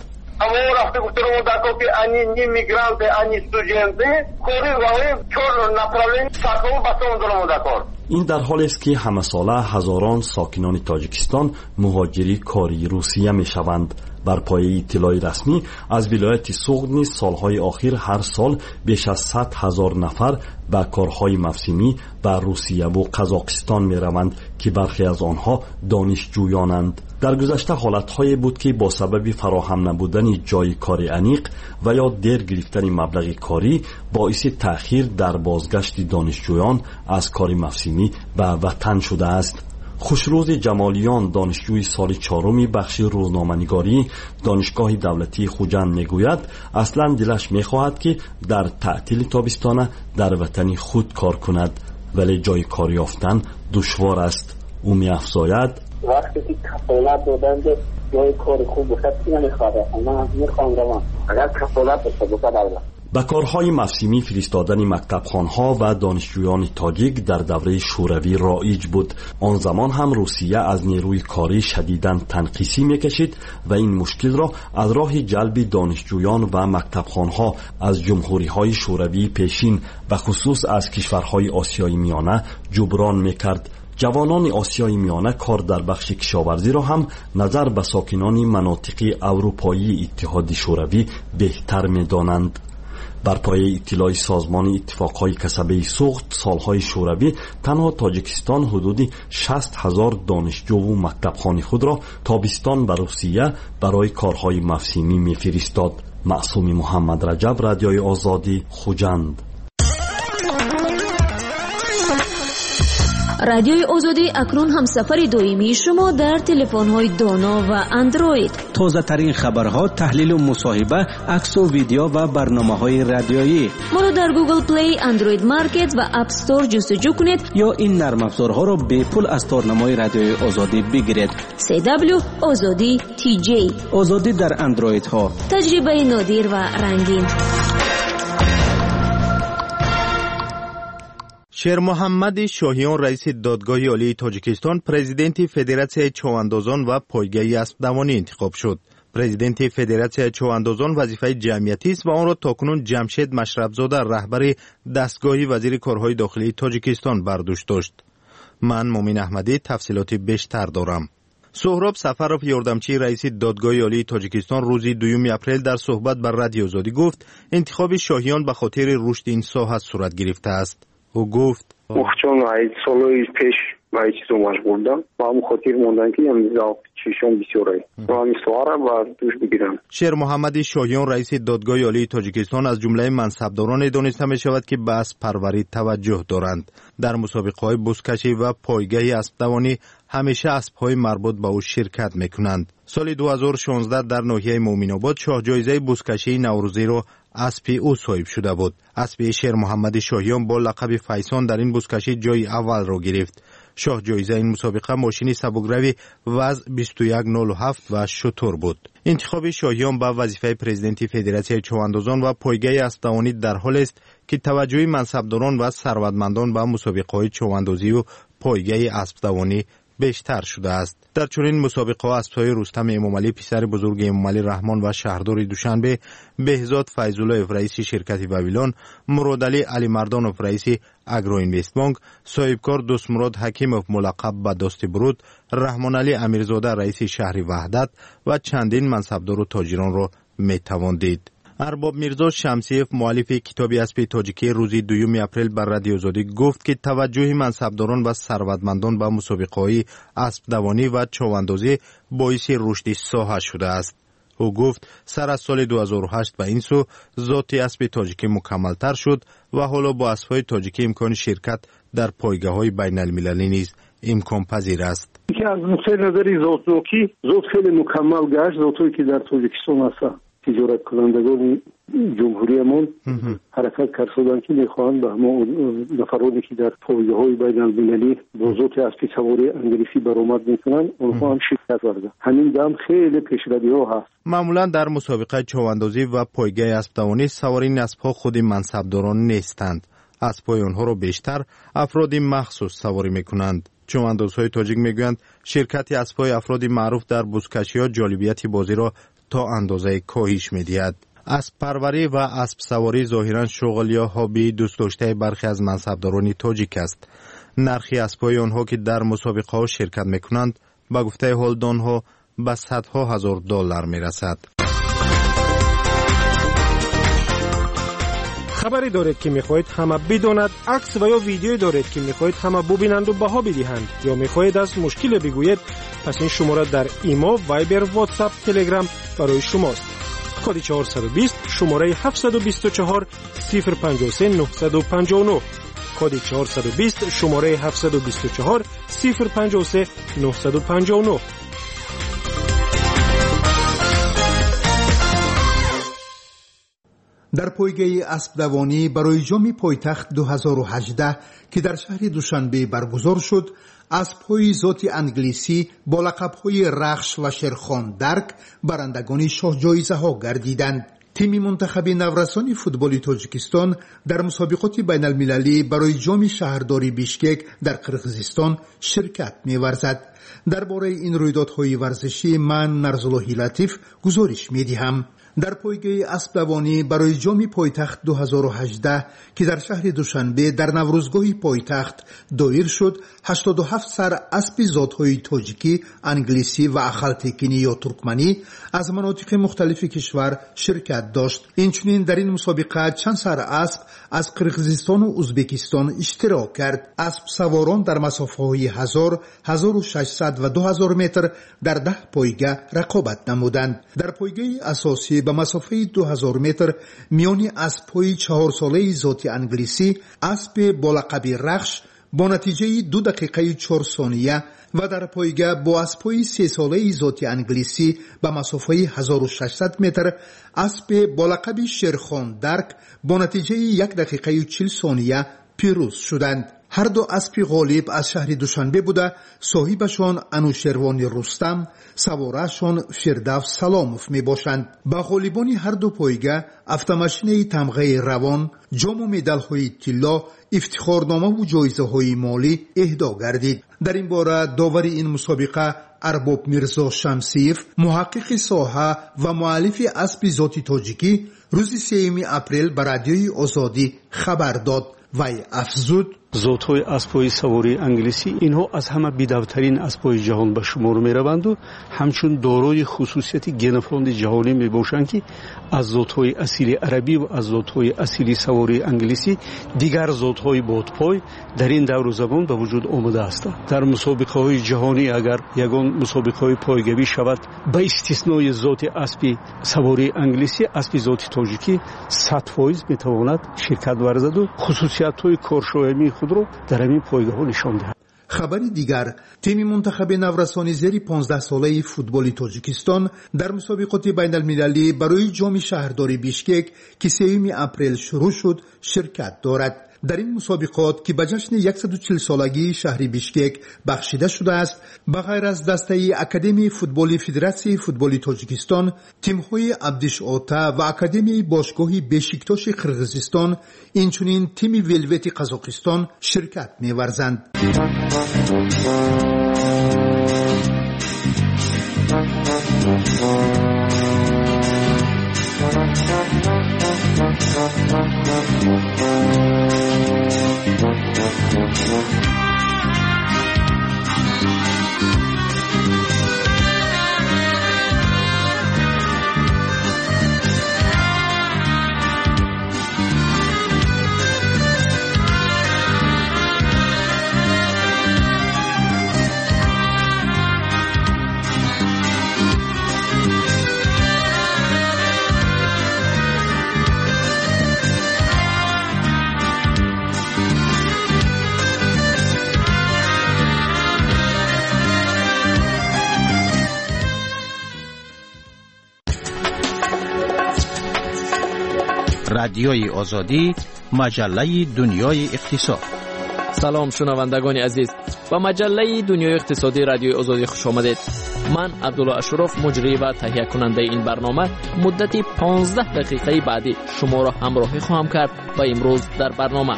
این در حالی است که همه ساله هزاران ساکنان تاجیکستان مهاجری کاری روسیه می‌شوند. بر پایه اطلاع رسمی از ولایت سوغد نیز سالهای اخیر هر سال بیش از 100,000 نفر به کارهای موسمی به روسیه و قزاقستان می روند که برخی از آنها دانشجویانند. در گذشته حالت‌هایی بود که با سبب فراهم نبودن جای کار انیق و یا دیر گرفتن مبلغ کاری باعث تأخیر در بازگشت دانشجویان از کار موسمی به وطن شده است. خوشروز جمالیان دانشجوی سال 4 بخش روزنامه‌نگاری دانشگاه دولتی خوجند میگوید اصلا دلش میخواهد که در تعطیل تابستانه در وطن خود کار کند ولی جای کار یافتن دشوار است. او می‌افزاید وقتی که کفالت دادن جای کار خوب بخواد نمیخواد، من میخوام روان اگر کفالت بشه بخواد. به کارهای موسمی فرستادن مکتبخانه‌ها و دانشجویان تاجیک در دوره شوروی رایج بود. آن زمان هم روسیه از نیروی کاری شدیداً تنقیصی میکشید و این مشکل را از راه جلب دانشجویان و مکتبخانه‌ها از جمهوری‌های شوروی پیشین و خصوص از کشورهای آسیای میانه جبران میکرد. جوانان آسیای میانه کار در بخش کشاورزی را هم نظر به ساکنان مناطق اروپایی اتحاد شوروی بهتر می‌دانند. بر پایه اطلاع سازمان اتفاقهای کسبه سوخت سالهای شوروی تنها تاجیکستان حدود 60,000 دانشجو و مکتبخانه خود را تابستان به روسیه برای کارهای موسمی می‌فرستاد. معصوم محمد رجب، رادیوی آزادی، خوجند. رادیوی آزادی اکنون همسفر دائمی شما در تلفن‌های دانا و اندروید. تازه ترین خبرها، تحلیل و مصاحبه، عکس و ویدیو و برنامه‌های رادیویی. ما را در گوگل پلی، اندروید مارکت و اپ استور جستجو کنید یا این نرم افزارها را به پول از تارنمای رادیوی آزادی بگیرید. CW آزادی TJ آزادی در اندروید ها. تجربه نادر و رنگین. شیر محمد شاهیان رئیس دادگاه عالی تاجیکستان پرزیدنت فدراسیون چواندازان و پایگاه اسب دوانی انتخاب شد. پرزیدنت فدراسیون چواندازان وظیفه جمعیتی است و آن را تاکنون جمشید مشرفزاده رهبر دستگاه وزیر کارهای داخلی تاجیکستان بر دوش داشت. من مومین احمدی تفصیلات بیشتر دارم. سهراب سفرов یاردمچی رئیس دادگاه عالی تاجیکستان روز 2 اپریل در صحبت بر رادیو آزادی گفت انتخاب شاهیان به خاطر رشد این ساحه صورت گرفته است. او گفت چون از سالهای پیش با این چیزو مشغول بودم و همون خاطر موندن که امضا چشم بسیاره و همین سواره و دوش بگیرم. شیر محمد شاهیان رئیس دادگاه عالی تاجیکستان از جمله منصبداران دانسته می شود که به اسب پروری توجه دارند. در مسابقه های بزکشی و پایگاه اسب دوانی همیشه اسب های مربوط به او شرکت می کنند. سال 2016 در ناحیه مومن آباد شاه جایزه بزکشی نوروزی را اسب او صاحب شده بود. اسب شیر محمد شاهیان با لقب فیسان در این بزکشی جای اول را گرفت. شاه جایزه این مسابقه ماشین سبکروی وزن 2107 و شتر بود. انتخاب شاهیان به وظیفه پرزیدنت فدراسیون چواندازان و پایگاه اسب دوانی در حال است که توجه منصبداران و ثروتمندان به مسابقه‌های چواندازی و پایگاه اسب دوانی بیشتر شده است. در چنین مسابقه اسب‌های رستم امامعلی پسر بزرگ امامعلی رحمان و شهردار دوشنبه، بهزاد فیض‌الله رئیس شرکت وویلان، مرادعلی علی مردانوف رئیس اگرو اینوست بانک، صاحبکار دوستمراد حکیموف ملقب به دوست برود، رحمان علی امیرزاده رئیس شهر وحدت و چندین منصبدار و تاجران را میتوان دید. ارباب میرزا شمسیف مؤلف کتاب اسب تاجیکی روز 2 اپریل بر رادیو آزادی گفت که توجه منصبداران و ثروتمندان به مسابقه‌های اسب دوانی و چاواندازی باعث رشد ساحه شده است. او گفت سر از سال 2008 به این سو ذات اسب تاجیکی مکملتر شد و حالا با اسب‌های تاجیکی امکان شرکت در پایگاه‌های بین‌المللی نیز امکان پذیر است. که از نظر ذاتی ذات خیلی مکمل گشت، ذاتی که در تاجیکستان هست تجارت کنندگان جمهوریمان حرکت کردند که میخواهند به همه نفرانی که در پایگاه‌های بین‌المللی با ذات اسب سواری انگلیسی برآمد میکنند اونها هم شرکت ورزند. همین دم خیلی پیشروی‌ها هست. معمولا در مسابقه چاواندازی و پایگاه اسب دوانی سوارین اسب‌ها خود منصبداران نیستند. اسب‌های آنها را بیشتر افرادی مخصوص سواری میکنند. چواندازهای تاجیک میگویند شرکت اسب‌های افرادی معروف در بزکشی‌ها جالبیت بازی را تا اندازه کاهش می‌دهد. اسب پروری و اسب سواری ظاهراً شغل یا هابی دوست داشته برخی از منصبداران تاجیک است. نرخ اسب‌های آنها که در مسابقه‌ها شرکت می‌کنند با گفته هولدان‌ها به صدها هزار دلار می‌رسد. خبری دارید که می‌خواهید همه بداند، عکس و یا ویدیویی دارید که می‌خواهید همه ببینند و بها بدهند، یا می‌خواهید از مشکل بگویید، پس این شماره در ایما، وایبر، واتساپ، تلگرام برای شماست. کد 420 شماره 724 053 959. کد 420 شماره 724 053 959. در پایگاه اسب دوانی برای جام پایتخت 2018 که در شهر دوشنبه برگزار شد، اسب‌های ذات انگلیسی با لقب‌های رخش و شیرخان درک برندگان شاه جایزه‌ها گردیدند. تیم منتخب نورسان فوتبال تاجیکستان در مسابقات بین‌المللی برای جام شهرداری بیشکک در قرقیزستان شرکت می‌ورزد. درباره این رویدادهای ورزشی من نرزاللهی لطیف گزارش می‌دهم. در پایگاه اسب دوانی برای جام پایتخت 2018 که در شهر دوشنبه در نوروزگاه پایتخت دایر شد، 87 سر اسب ذات‌های تاجیکی، انگلیسی و اخالتکینی یا ترکمنی از مناطق مختلف کشور شرکت داشت. اینچنین در این مسابقه چند سر اسب از قرقیزستان و ازبکستان اشتراک کرد. اسب سواران در مسافه‌های 1000، 1600 و 2000 متر در 10 پایگاه رقابت نمودند. در پایگاه اساسی به مسافه 2000 متر میان اسب‌های 4 ساله ذات انگلیسی، اسب با لقب رخش با نتیجه 2 دقیقه 4 ثانیه و در پایگاه با اسب‌های 3 ساله ذات انگلیسی به مسافه 1600 متر اسب با لقب شیرخان درک با نتیجه 1 دقیقه 40 ثانیه پیروز شدند. هر دو اسب غالب از شهر دوشنبه بوده، صاحبشان انوشیروان رستم، سوارشان فردوس سلاموف می باشند. با غالبان هر دو پایگاه автомашинаи тамғаи равон, ҷому медалҳои тилла, ифтихорномаву ҷоизаҳои молӣ эҳдо гардид. дар ин бора довари ин мусобиқа арбоб мирзо шамсиев, муҳаққиқи соҳа ва муаллифи асби зоти тоҷикӣ рӯзи 3 апрел ба радиои озодӣ хабар дод. вай афзуд: зотҳои аспҳои савории англисӣ инҳо аз ҳама бидавтарин аспҳои ҷаҳон ба шумор мераванду ҳамчун дорои хусусияти генофонди ҷаҳонӣ мебошанд ки аз зотҳои асили арабӣ ва аз зотҳои асили савории англисӣ дигар зотҳои бодпой дар ин давру замон ба вуҷуд омада ҳастанд. дар мусобиқаҳои ҷаҳонӣ агар ягон мусобиқаҳои пойгавӣ шавад, ба истиснои зоти аспи савории англисӣ, аспи зоти тоҷикӣ 100% метавонад ширкат варзаду хусусиятҳои коршоямии خودرو در همین پایگاه نشان دهد. خبری دیگر، تیم منتخب نورسانی زیر 15 ساله فوتبال تاجیکستان در مسابقات بین المللی برای جام شهرداری بیشکک که 3 اپریل شروع شد شرکت دارد. در این مسابقات که به جشن 140 سالگی شهر بیشکک بخشیده شده است، بغیر از دسته اکادمی فوتبال فدراسیون فوتبال تاجیکستان، تیم‌های عبدش آتا و اکادمی باشگاه بشیکتاش قرقیزستان، اینچنین تیم ولوت قزاقستان شرکت می‌ورزند. رادیوی آزادی، مجله دنیای اقتصاد. سلام شنوندگان عزیز، با مجله دنیای اقتصادی رادیوی آزادی خوش آمدید. من عبدالله اشرف مجری و تهیه کننده این برنامه مدتی 15 دقیقه بعدی شما را همراهی خواهم کرد و امروز در برنامه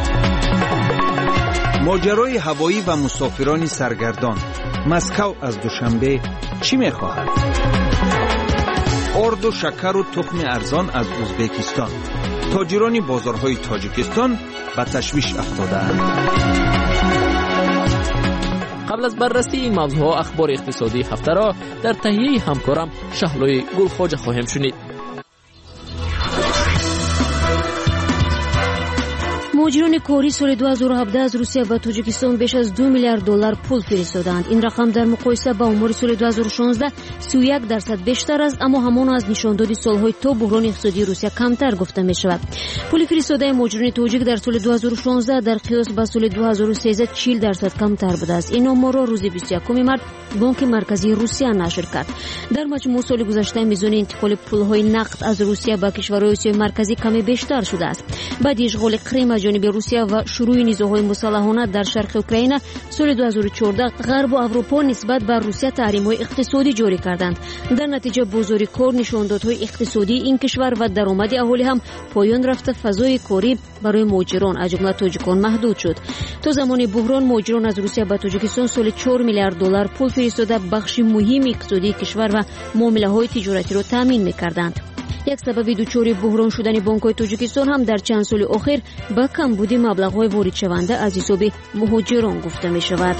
ماجرای هوایی و مسافران سرگردان. مسکو از دوشنبه چی می‌خواهد؟ آرد و شکر و تخم ارزان از ازبکستان. تاجران بازارهای تاجیکستان به تشویش افتادند. قبل از بررسی این موضوع اخبار اقتصادی هفته را در تهیه همکارم شهلوی گلخواجه خواهیم شنید. مهاجران کاری سال 2017 از روسیه و تاجیکستان بیش از 2 میلیارد دلار پول فرستادند. این رقم در مقایسه با آمار سال 2016 31% بیشتر است، اما همان از نشان دادی سالهای تا بحران اقتصادی روسیه کمتر گفته می شود. پول فرستاده مهاجران تاجیک در سال 2016 در قیاس با سال 2013 40% کمتر بوده است. این آمار را روز 21 مارس بانک مرکزی روسیه نشر کرد. در مجموع سال گذشته میزان انتقال پولهای نقد از روسیه به کشورهای آسیای مرکزی کمی بیشتر شده است. بعد اشغال کریم از جانب روسیه و شروع نزاع‌های مسلحانه در شرق اوکراین سال 2014 غرب و اروپا نسبت به روسیه تحریم‌های اقتصادی جاری کردند. در نتیجه بازار کار، نشاندادهای اقتصادی این کشور و درآمد اهالی هم پایان رفته. فضای کاری برای مهاجران از جمله تاجیکان محدود شد. تا زمان بحران مهاجران از روسیه به تاجیکستان سال 4 میلیارد دلار پول فرستاده بخش مهم اقتصادی کشور و معامله‌های تجارتی را تامین می‌کردند. یک سبب دوچاری بحران شدن بانک‌های تاجیکستان هم در چند سال اخیر با کمبود مبلغ‌های وارد شونده از حساب مهاجران گفته می‌شود.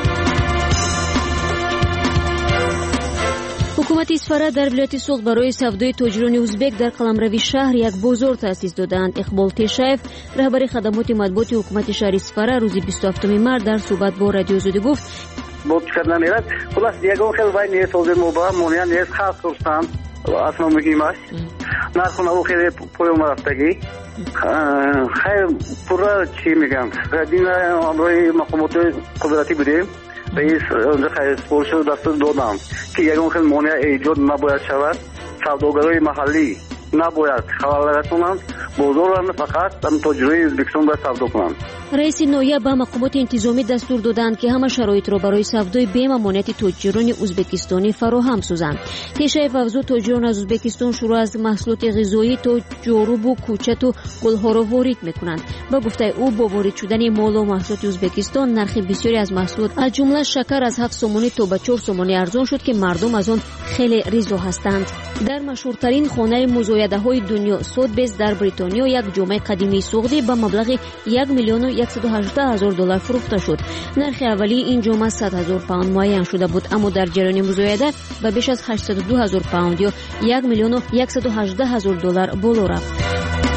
حکومت اصفهان در ولایت سوغد برای سودای تاجران ازبک در قلمروی شهر یک بازار تأسیس دادند. اقبال تشایف رهبر خدمات مطبوعات حکومت شهر اصفهان روز 27 مارس در صحبت با رادیو آزادی گفت بود کردن میرد خلاص دیگه خیلی وای نیست از مبارم مونیان نیست خاص کردن اصلا مهم است نرخ نو خیلی پایین رفتگی خیلی پورا چی میگم دین امروی مقامات قدرتی بودیم رئیس خیلی سپورشو دستور دادم که یگان خیلی مونیا ایجاد نباید شود سوداگرای محلی نباید خلال کنند بازاران فقط تاجرای ازبکستان باید سودا کنند. رئیس نایب به مقامات انتظامی دستور دادند که همه شرایط را برای سودای بیم امانت تاجران ازبکستانی فراهم سازند. تشایف افزود تاجران از ازبکستان شروع از محصولات غذایی تا جارو و کوچت و گلها را وارد میکنند. با گفته او با وارد شدن مال و محصولات ازبکستان نرخ بسیاری از محصولات از جمله شکر از 7 سومانی تا به 4 سومانی ارزان شد که مردم از آن خیلی رضا هستند. در مشهورترین خانه مزایده‌های دنیا سودبیز در بریتانیا یک جامعه قدیمی سوغدی با مبلغ 1,118,000 دلار فروخته شد. نرخ اولی این جامعه 100,000 پوند معین شده بود، اما در جریان مزایده به بیش از 82,000 پوند یا 1,118,000 دلار بالا رفت.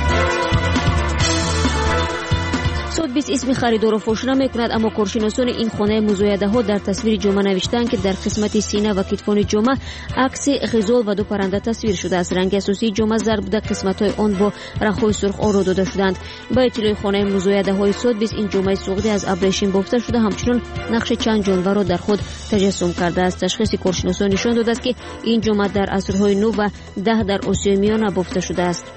سودبیز اسم خریدار را فاش نمی‌کند، اما کارشناسان این خانه مزایده ها در تصویر جامعه نوشتند که در قسمت سینه و کتفان جامعه عکس غزال و 2 پرنده تصویر شده است. رنگ اساسی جامعه زرد بوده، قسمت‌های آن با رخ‌های سرخ آرا داده شدند. با اطلاع خانه مزایده های سودبیز این جامعه سوغدی از ابریشم بافته شده، همچنین نقش چند جانور را در خود تجسم کرده است. تشخیص کارشناسان نشان داده است که این جامعه در عصرهای نو و 10 در آسیای میانه بافته شده است.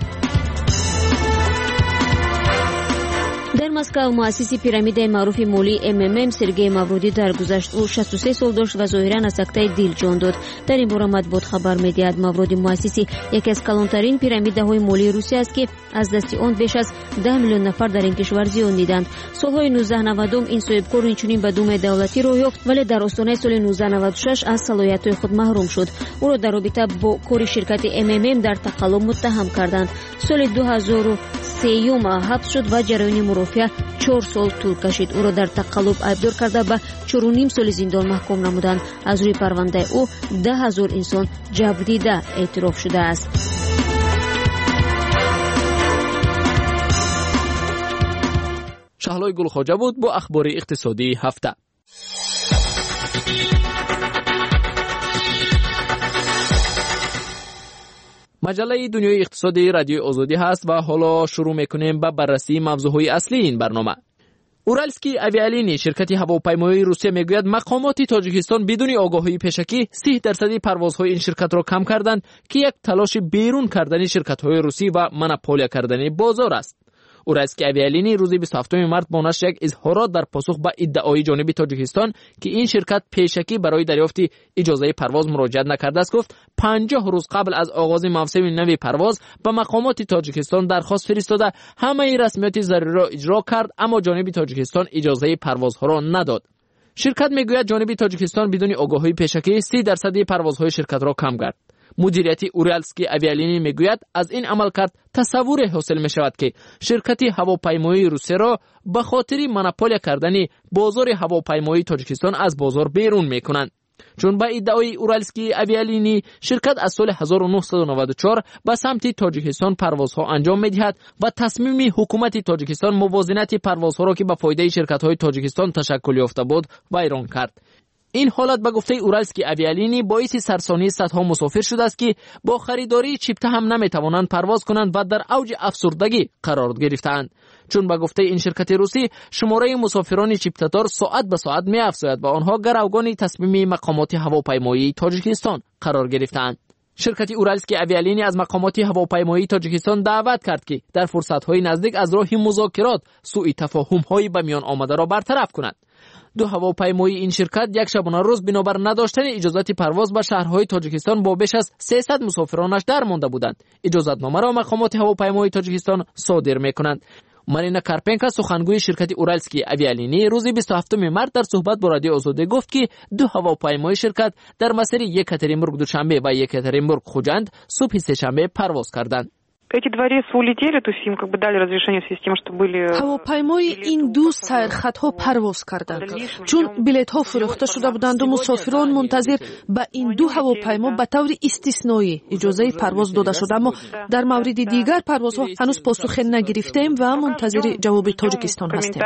در مسکو مؤسس پیرامید معروف مولی MMM سرگئی ماورودی درگذشت. او 63 سال داشت و ظاهرا از سکته دل جان داد. در این باره مطبوعات خبر می‌دهد ماورودی مؤسس یکی از کلانترین پیرامیدهای مولی روسیه است که از دست آن بیش از 10 میلیون نفر در این کشور زیان دیدند. سالهای 1990 این صاحبکار اینچنین به دوم دولتی راه یافت، ولی در آستانه سال 1996 از صلاحیت‌های خود محروم شد. او را در رابطه با کار شرکت MMM در تقلب متهم کردند. سال 2003 حبس شد و جریان مرافعه 4 سال طول کشید. او را در تقلب ایبدار کرده به 4.5 سال زندان محکوم نمودند. از روی پرونده او 10,000 انسان جبر دیده اعتراف شده است. شهلوی گلخواجه بود با اخبار اقتصادی هفته. مجله دنیای اقتصادی رادیو آزادی هست و حالا شروع میکنیم به بررسی موضوعهای اصلی این برنامه. اورالسکی اویالینی شرکت هواپیمایی روسیه میگوید مقامات تاجیکستان بدون آگاهی پیشکی 30% پروازهای این شرکت را کم کردند که یک تلاش بیرون کردن شرکت‌های روسی و مونوپولیا کردن بازار است. اورالسکی اویالینی روز 27 مارس با نشر یک اظهارات در پاسخ به ادعای جانب تاجیکستان که این شرکت پیشکی برای دریافت اجازه پرواز مراجعه نکرده است گفت 50 روز قبل از آغاز موسم نو پرواز به مقامات تاجیکستان درخواست فرستاده همه رسمیات ضروری را اجرا کرد، اما جانب تاجیکستان اجازه پروازها را نداد. شرکت میگوید جانب تاجیکستان بدون آگاهی پیشکی 30% پروازهای شرکت را کم کرد. مدیریت اورالسکی اویالینی میگوید از این عملکرد تصور حاصل می شود که شرکت هواپیمایی روسیه را به خاطر مونوپولیا کردن بازار هواپیمایی تاجیکستان از بازار بیرون می کنند. چون با ادعای اورالسکی اویالینی شرکت از سال 1994 به سمت تاجیکستان پروازها انجام می دهد و تصمیم حکومت تاجیکستان موازنت پروازها را که به فایده شرکت های تاجیکستان تشکل یافته بود ویران کرد. این حالت به گفته اورالسکی اویالینی باعث سرسانی صدها مسافر شده است که با خریداری چیپته هم نمیتوانند پرواز کنند و در اوج افسردگی قرار گرفتند. چون به گفته این شرکت روسی شماره مسافران چیپته‌دار ساعت به ساعت می‌افزاید و آنها گروگان تصمیم مقامات هواپیمایی تاجیکستان قرار گرفتند. شرکت اورالسکی اویالینی از مقامات هواپیمایی تاجیکستان دعوت کرد که در فرصت‌های نزدیک از راه مذاکرات سوء تفاهم‌های به میان آمده را برطرف کند. دو هواپیمایی این شرکت یک شبانه روز بنابر نداشتن اجازت پرواز به شهرهای تاجیکستان با بیش از 300 مسافرانش درمانده بودند. اجازتنامه را مقامات هواپیمایی تاجیکستان صادر می‌کنند. مارینا کارپنکا سخنگوی شرکت اورالسکی اویالینی روز 27 مارس در صحبت با رادیو آزادی گفت که دو هواپیمای شرکت در مسیر یکاترینبورگ دوشنبه و یکاترینبورگ خوجند صبح سه‌شنبه پرواز کردند. Эти два рейса улетели, то есть им как бы дали разрешение в связи с тем, что были... هواپیمای این دو سیرخطها پرواز کردند چون بلیط ها فروخته شده بودند و مسافران منتظر به این دو هواپیما به طور استثنایی اجازه پرواز داده شد، اما در مورد دیگر پروازها هنوز پاسخ نگرفتیم و منتظر جواب تاجیکستان هستیم.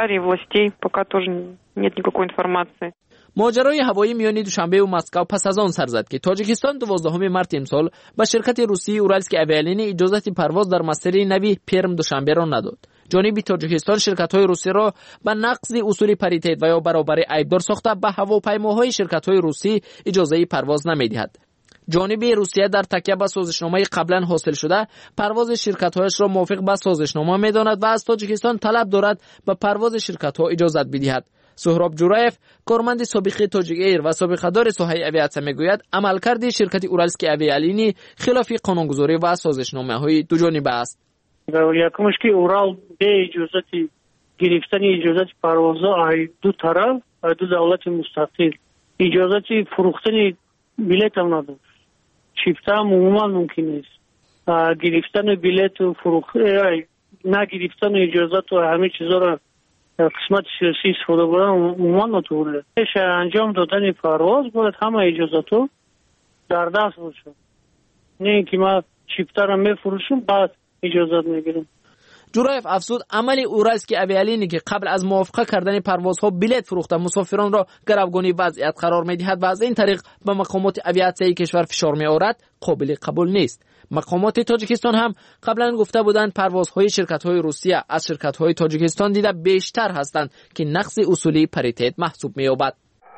ماجرای هوایی میان دوشنبه و مسکو پس از آن سر زد که تاجیکستان 12 مارس امسال به شرکت روسی اورالسکی اویالینی اجازه پرواز در مسیر نوی پرم دوشنبه را نداد. جانب تاجیکستان شرکت‌های روسی را به نقض اصول پاریتت و یا برابری عیبدار ساخته به هواپیماهای شرکت‌های روسی اجازه پرواز نمی‌دهد. جانب روسیه در تکیه به سازشنامه قبلا حاصل شده پرواز شرکت‌هایش را موافق به سازشنامه می‌داند و از تاجیکستان طلب دارد به پرواز شرکت‌ها اجازه بدهد. سهراب جورایف کارمند سابق تاجیک ایر و سابقه‌دار ساحه اویاسیون میگوید عملکرد شرکت اورالسکی اویالینی خلاف قانونگذاری و سازشنامه‌های دو جانبه است. یکمش که اورال به اجازه گرفتن اجازه پرواز دو طرف دو دولت مستقل اجازه فروختن بلیط هم نداشت. چیپته هم عموما ممکن است. گرفتن بلیط و نگرفتن اجازه و همه چیزا را قسمت سیاسی استفاده بودن عموما نطوره. انجام دادن پرواز باید همه اجازتو در دست باشه. نه اینکه ما چیپتر هم میفروشیم بعد اجازت میگیریم. جورایف افزود عمل اورالسکی اویالینی که قبل از موافقه کردن پروازها بلیط فروخته مسافران را گروگانی وضعیت قرار میدهد و از این طریق به مقامات اویاسیون کشور فشار میآورد قابل قبول نیست. مقامات تاجیکستان هم قبلا گفته بودند پروازهای شرکت‌های روسیه از شرکت‌های تاجیکستان دیده بیشتر هستند که نقض اصولی پاریتت محسوب می‌یابد.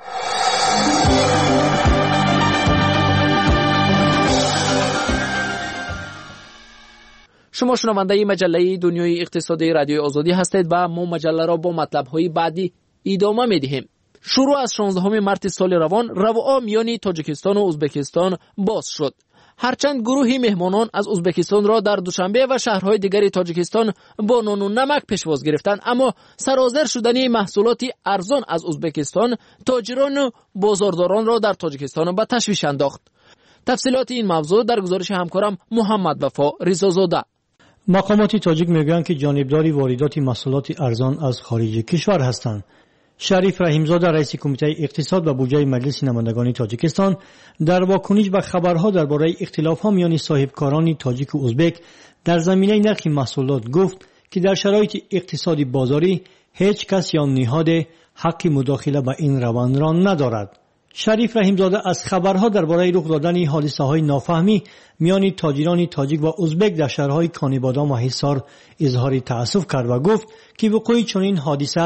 شما شنونده مجله دنیای اقتصادی رادیو آزادی هستید و ما مجله را با مطلب‌های بعدی ادامه می‌دهیم. شروع از 16 مارس سال روان روابط میان تاجیکستان و ازبکستان باز شد. هرچند گروهی مهمانان از ازبکستان را در دوشنبه و شهرهای دیگر تاجیکستان با نان و نمک پشواز گرفتند، اما سرازیر شدن محصولات ارزان از ازبکستان تاجران و بازارداران را در تاجیکستان به تشویش انداخت. تفصیلات این موضوع در گزارش همکارم محمد وفا رضازاده. مقامات تاجیک میگویند که جانبداری واردات محصولات ارزان از خارج کشور هستند. شریف رحیمزاده رئیس کمیته اقتصاد و بودجه مجلس نمایندگان تاجیکستان در واکنش به خبرها درباره اختلاف‌ها میان صاحبکاران تاجیک و ازبک در زمینه نرخ محصولات گفت که در شرایط اقتصادی بازاری هیچ کس یا نهاد حق مداخله به این روند را ندارد. شریف رحیمزاده از خبرها درباره رخ دادن حادثه‌های نافهمی میان تاجران تاجیک و ازبک در شهرهای کانیبادام و حصار اظهار تأسف کرد و گفت که وقوع چنین حادثه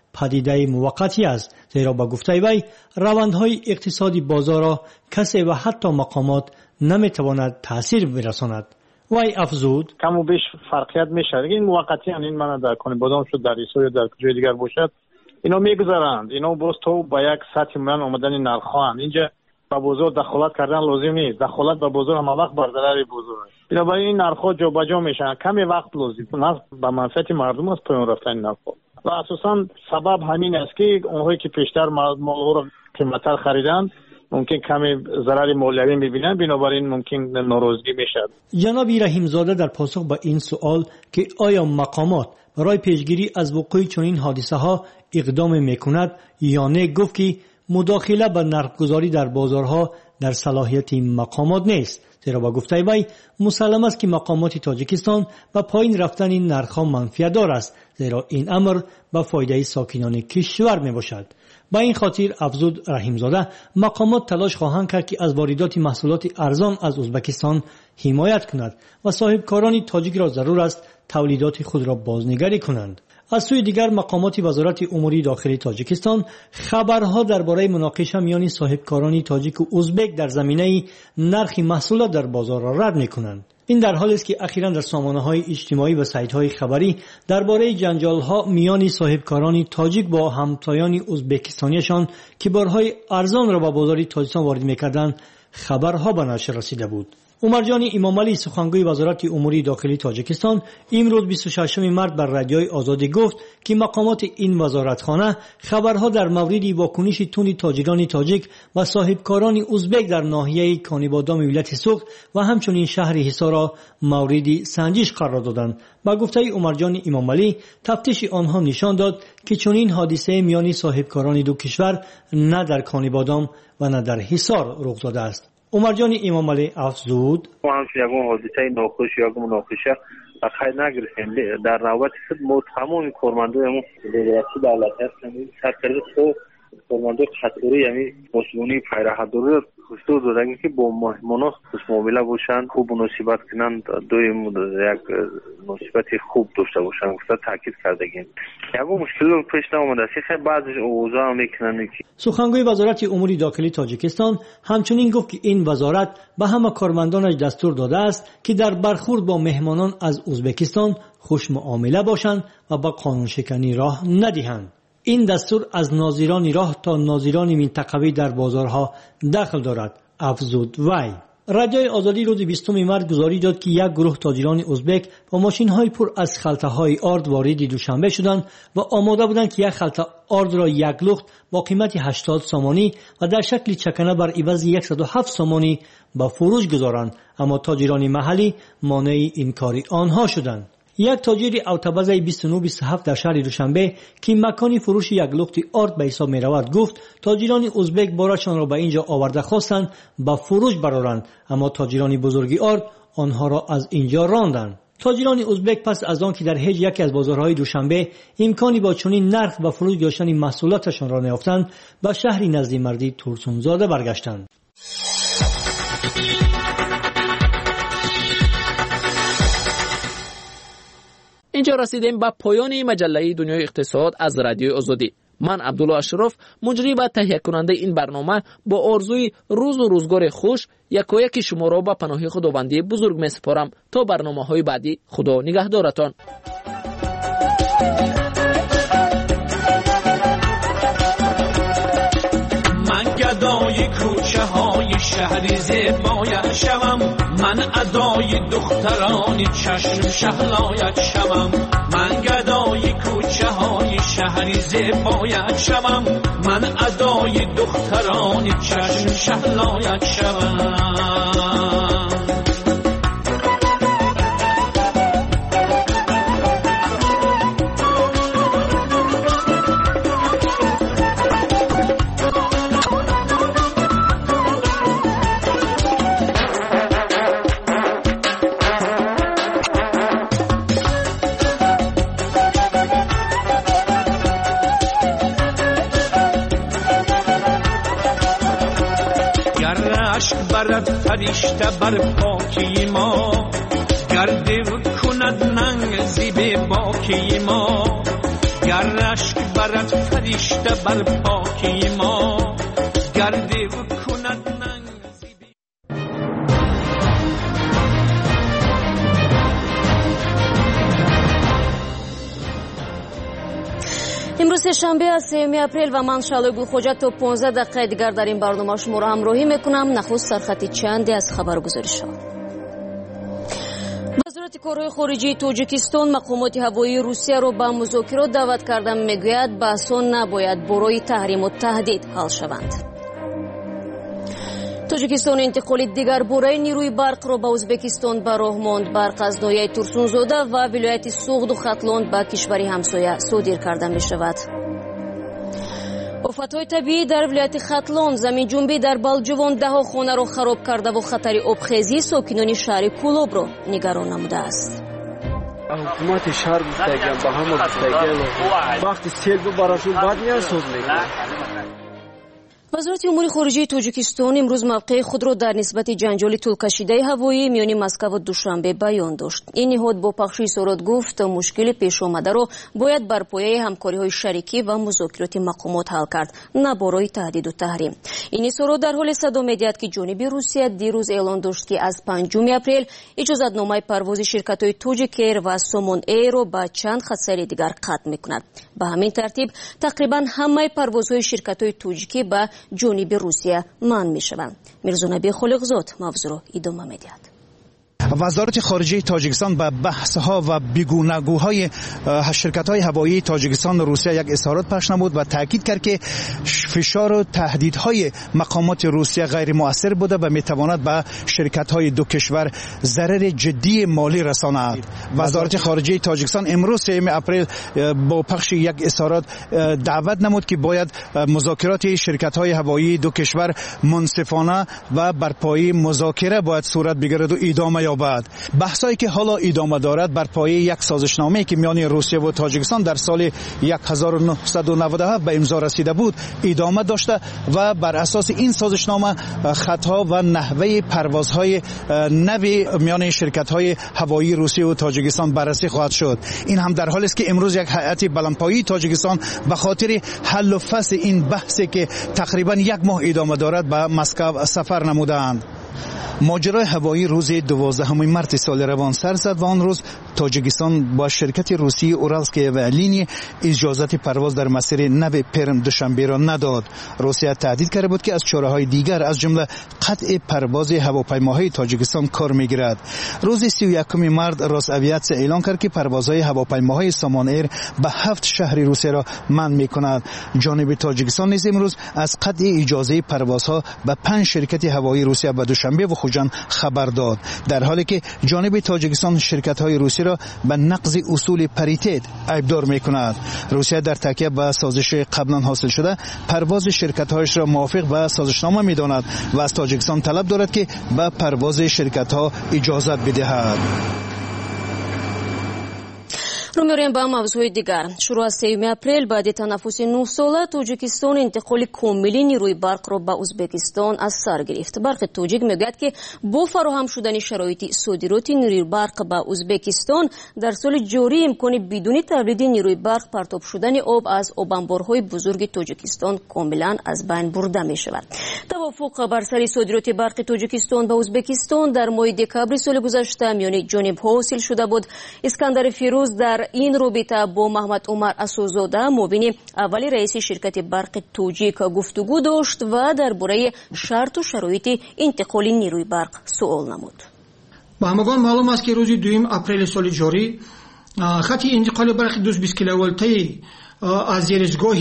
پدیده موقتی است، زیرا با گفته وی روندهای اقتصادی بازار را کسی و حتی مقامات نمیتواند تاثیر برساند. وی افزود کم و بیش فرقیت میشه. این موقتی این من در کنه بادام شد در ایسو یا در کجای دیگر باشد اینا میگذارند. اینا باز تو با یک سطح میان اومدن نرخوان اینجا با بازار دخالت کردن لازم نیست. دخالت با بازار هم وقت بر ضرر بازار است. بنابراین این نرخ‌ها جابجا میشن. کمی وقت لازم است به منفعت مردم است پایین رفتن نرخ‌ها. و اساساً سبب همین است که اونهایی که پیشتر مال‌ها را قیمت‌تر خریدند ممکن کمی ضرر مالیوی می‌بینند، بنابراین ممکن ناراضگی میشد. جناب رحیمزاده در پاسخ به این سوال که آیا مقامات برای پیشگیری از وقوع چنین حادثه‌ها اقدام می‌کند یا نه، گفت که مداخله به نرخ‌گذاری در بازارها در صلاحیت مقامات نیست، زیرا با گفته وی مسلم است که مقامات تاجیکستان با پایین رفتن این نرخ‌ها منفعت دار است، زیرا این امر به فایده ساکنان کشور میباشد. با این خاطر افزود رحیمزاده مقامات تلاش خواهند کرد که از واردات محصولات ارزان از ازبکستان حمایت کند و صاحبکاران تاجیک را ضرور است تولیدات خود را بازنگری کنند. از سوی دیگر مقامات وزارت امور داخلی تاجیکستان خبرها درباره مناقشه میان صاحبکاران تاجیک و ازبک در زمینه نرخ محصولات در بازار را رد می‌کنند. این در حالی است که اخیراً در سامانه‌های اجتماعی و سایت‌های خبری درباره جنجال‌ها میان صاحبکاران تاجیک با همتایان ازبکستانیشان که بارهای ارزان را به بازار تاجیکستان وارد می‌کردند خبرها به نشر رسیده بود. عمرجان امامعلی سخنگوی وزارت امور داخلی تاجیکستان امروز 26 مارس بر رادیوی آزادی گفت که مقامات این وزارتخانه خبرها در مورد واکنش تند تاجران تاجیک و صاحبکاران ازبک در ناحیه کانیبادام ولایت سوخت و همچنین شهر حصار را مورد سنجش قرار دادند. با گفته عمرجان امامعلی تفتیش آنها نشان داد که چنین حادثه میان صاحبکاران دو کشور نه در کانیبادام و نه در حصار رخ داده است. عمرجان امامعلی افزود ما همچنین یکم حادثه ناخوش یا مناقشه بخیر نگرفتیم. در نوبت خود ما تمام کارمندانمون دولتی دولت هستیم سرکرد تو کارمندان خطوری یعنی مسئولین پیراهداری خصوص دادن که با مهمانان خوش معامله باشن، خوب مناسبت کنن، دویم یک مناسبت خوب داشته باشن. گفته تاکید کردگیم یکم مشکل پیش نیامده است. خیلی بعضی اوضاع میکنن که سخنگوی وزارت امور داخلی تاجیکستان همچنین گفت که این وزارت به همه کارمندانش دستور داده است که در برخورد با مهمانان از ازبکستان خوش معامله باشند و با قانون شکنی راه ندهند. این دستور از ناظران راه تا ناظران منطقوی در بازارها دخل دارد، افزود وی. رادیوی آزادی روز 20 مارس گزارش داد که یک گروه تاجران ازبک با ماشین‌های پر از خلطه‌های آرد وارد دوشنبه شدند و آماده بودند که یک خلطه آرد را یک لخت با قیمت 80 سامانی و در شکل چکنه بر عوض 107 سامانی به فروش گذارند، اما تاجران محلی مانع این کار آنها شدند. یک تاجر اتوباز 2927 در شهر دوشنبه که مکانی فروش یک لخت آرد به حساب می رود گفت تاجران ازبک بارشان را به اینجا آورده خواستند با فروش برارند، اما تاجران بزرگی آرد آنها را از اینجا راندند. تاجران ازبک پس از آن که در هیچ یک از بازارهای دوشنبه امکانی با چنین نرخ و فروش داشتن محصولاتشان را نیافتند به شهری نزد مردی تورسونزاده برگشتند. اینجا رسیدیم به پایان مجله دنیای اقتصاد از رادیوی آزادی. من عبدالله اشرف مجری و تهیه کننده این برنامه با آرزوی روز و روزگار خوش یکایک شما را به پناه خداوندی بزرگ می سپارم تا برنامه‌های بعدی. خدا نگهدارتان. من گدای کوچه های شهری زیبایت شوم، من ادای دخترانی چشم شهلایت شوم. من گدای کوچه های شهری زیبایت شوم، من ادای دخترانی چشم شهلایت شوم. برد فرشته بر پاکی ما، گرده کند ننگ زیب باکی ما، گر اشک برد فرشته بر پاکی ما گرده و کند امروز شنبه است 3 اپریل و من شالوی گلخوجه تا 15 دقیقه دیگر در این برنامه شما را همراهی میکنم. نخست سرخط چندی از خبرگزاری‌ها. وزارت کارهای خارجه تاجیکستان مقامات هوایی روسیه را به مذاکرات دعوت کرده، میگوید بحث‌ها نباید برای تحریم و تهدید حل شوند. تاجیکستان انتقال دیگر باره نیروی برق را به ازبکستان به راه ماند. برق از ناحیه تورسونزاده و ولایت سوغد و ختلان به کشور همسایه صادر کرده می شود. آفت‌های طبیعی در ولایت ختلان، زمین جنبی در بلجوان 10 خانه را خراب کرده و خطر آبخیزی ساکنان شهر کولوب را نگران نموده است. حکومت شهر گفتگیم با همه گفتگیم وقتی سیل براشون بعد نیاسوز میکنه. وزارت امور خارجه تاجیکستان امروز موقع خود را در نسبت جنجال طول‌کشیده هوایی میان مسکو و دوشنبه بیان داشت. این نهاد با پخش اظهارات گفت مشکل پیش آمده را باید بر پایه همکاری‌های شریکی و مذاکرات مقامات حل کرد، نه برای تهدید و تحریم. این اظهارات در حال صدا می‌دهد که جانب روسیه دیروز اعلام داشت که از 5 اپریل اجازه‌نامه پرواز شرکت‌های تاجیک ایر و سومون ایر را با چند خط دیگر قطع می‌کند. به همین ترتیب تقریباً همه پروازهای شرکت‌های تاجیکی به جانب روسیه منع می‌شوند. میرزا نبی خالقزاد موضوع را ادامه می‌دهد. وزارت خارجه تاجیکستان به بحث‌ها و بیگونه‌گوهای شرکت‌های هوایی تاجیکستان و روسیه یک اظهارات پخش نمود و تاکید کرد که فشار و تهدیدهای مقامات روسیه غیر مؤثر بوده و می‌تواند به شرکت‌های دو کشور ضرر جدی مالی رساند. وزارت خارجه تاجیکستان امروز 3 اپریل با پخش یک اظهارات دعوت نمود که باید مذاکرات شرکت‌های هوایی دو کشور منصفانه و بر پایه مذاکره باید صورت بگیرد و ادامه یابد. بحثایی که حالا ادامه دارد بر پایه یک سازشنامه که میان روسیه و تاجیکستان در سال 1997 به امضا رسیده بود ادامه داشته و بر اساس این سازشنامه خطها و نحوه پروازهای نوی میان شرکت‌های هوایی روسیه و تاجیکستان بررسی خواهد شد. این هم در حالی است که امروز یک هیئت بلندپایه تاجیکستان به خاطر حل و فصل این بحثی که تقریبا 1 ماه ادامه دارد به مسکو سفر نمودند. ماجرای هوایی روز 12 مارس سال روان سر زد و آن روز تاجیکستان با شرکت روسی اورالسکی اولینی اجازت پرواز در مسیر نو پرم دوشنبه را نداد. روسیه تهدید کرده بود که از چاره‌های دیگر از جمله قطع پرواز هواپیماهای تاجیکستان کار می‌گیرد. روز 31 مارس روس‌اویاتسیا اعلام کرد که پروازهای هواپیماهای سومون ایر به 7 شهر روسیه را منع می‌کند. جانب تاجیکستان نیز امروز از قطع اجازه پروازها به 5 شرکت هوایی روسیه به دوشنبه و خوجند خبر داد، در حالی که جانب تاجیکستان شرکت‌های روسی را به نقض اصول پریتیت عیبدار می‌کند. روسیه در تکیه به سازش قبلا حاصل شده پرواز شرکت‌هایش را موافق به سازشنامه می‌داند و از تاجیکستان طلب دارد که به پرواز شرکت‌ها اجازت بدهد. رو می‌ریم به موضوع دیگر. شروع از 3 اپریل بعد تنفس 9 ساله تاجیکستان انتقال کاملی نیروی برق را به ازبکستان از سر گرفت. برق تاجیک میگوید که با فراهم شدن شرایط صادرات نیروی برق به ازبکستان در سال جاری امکان بدون تولید نیروی برق پرتاب شدن آب از آب انبارهای بزرگ تاجیکستان کاملا از بین برده می شود. توافق بر سر صادرات برق تاجیکستان به ازبکستان در ماه دکامبر سال گذشته میان جانب‌ها حاصل شده بود. اسکندر فیروز در این رابطه با محمد عمر اسوزاده معاون اول رئیس شرکت برق تاجیک گفتگو داشت و درباره شرط و شرایط انتقال نیروی برق سوال نمود. با همگان معلوم است که روز 2 اپریل سال جاری خط انتقال برق 220 کیلوولتی از زیرزگاه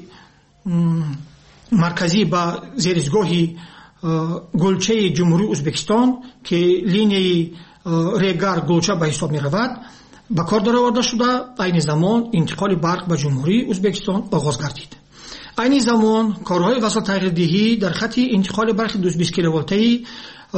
مرکزی به زیرزگاه گلچه جمهوری ازبکستان که لینیه ریگار گلچه به حساب می رود به کار درآورده شده. عین زمان انتقال برق به جمهوری ازبکستان آغاز گردید. عین زمان کارهای وصل تغییردهی در خط انتقال برق 220 کیلوولتی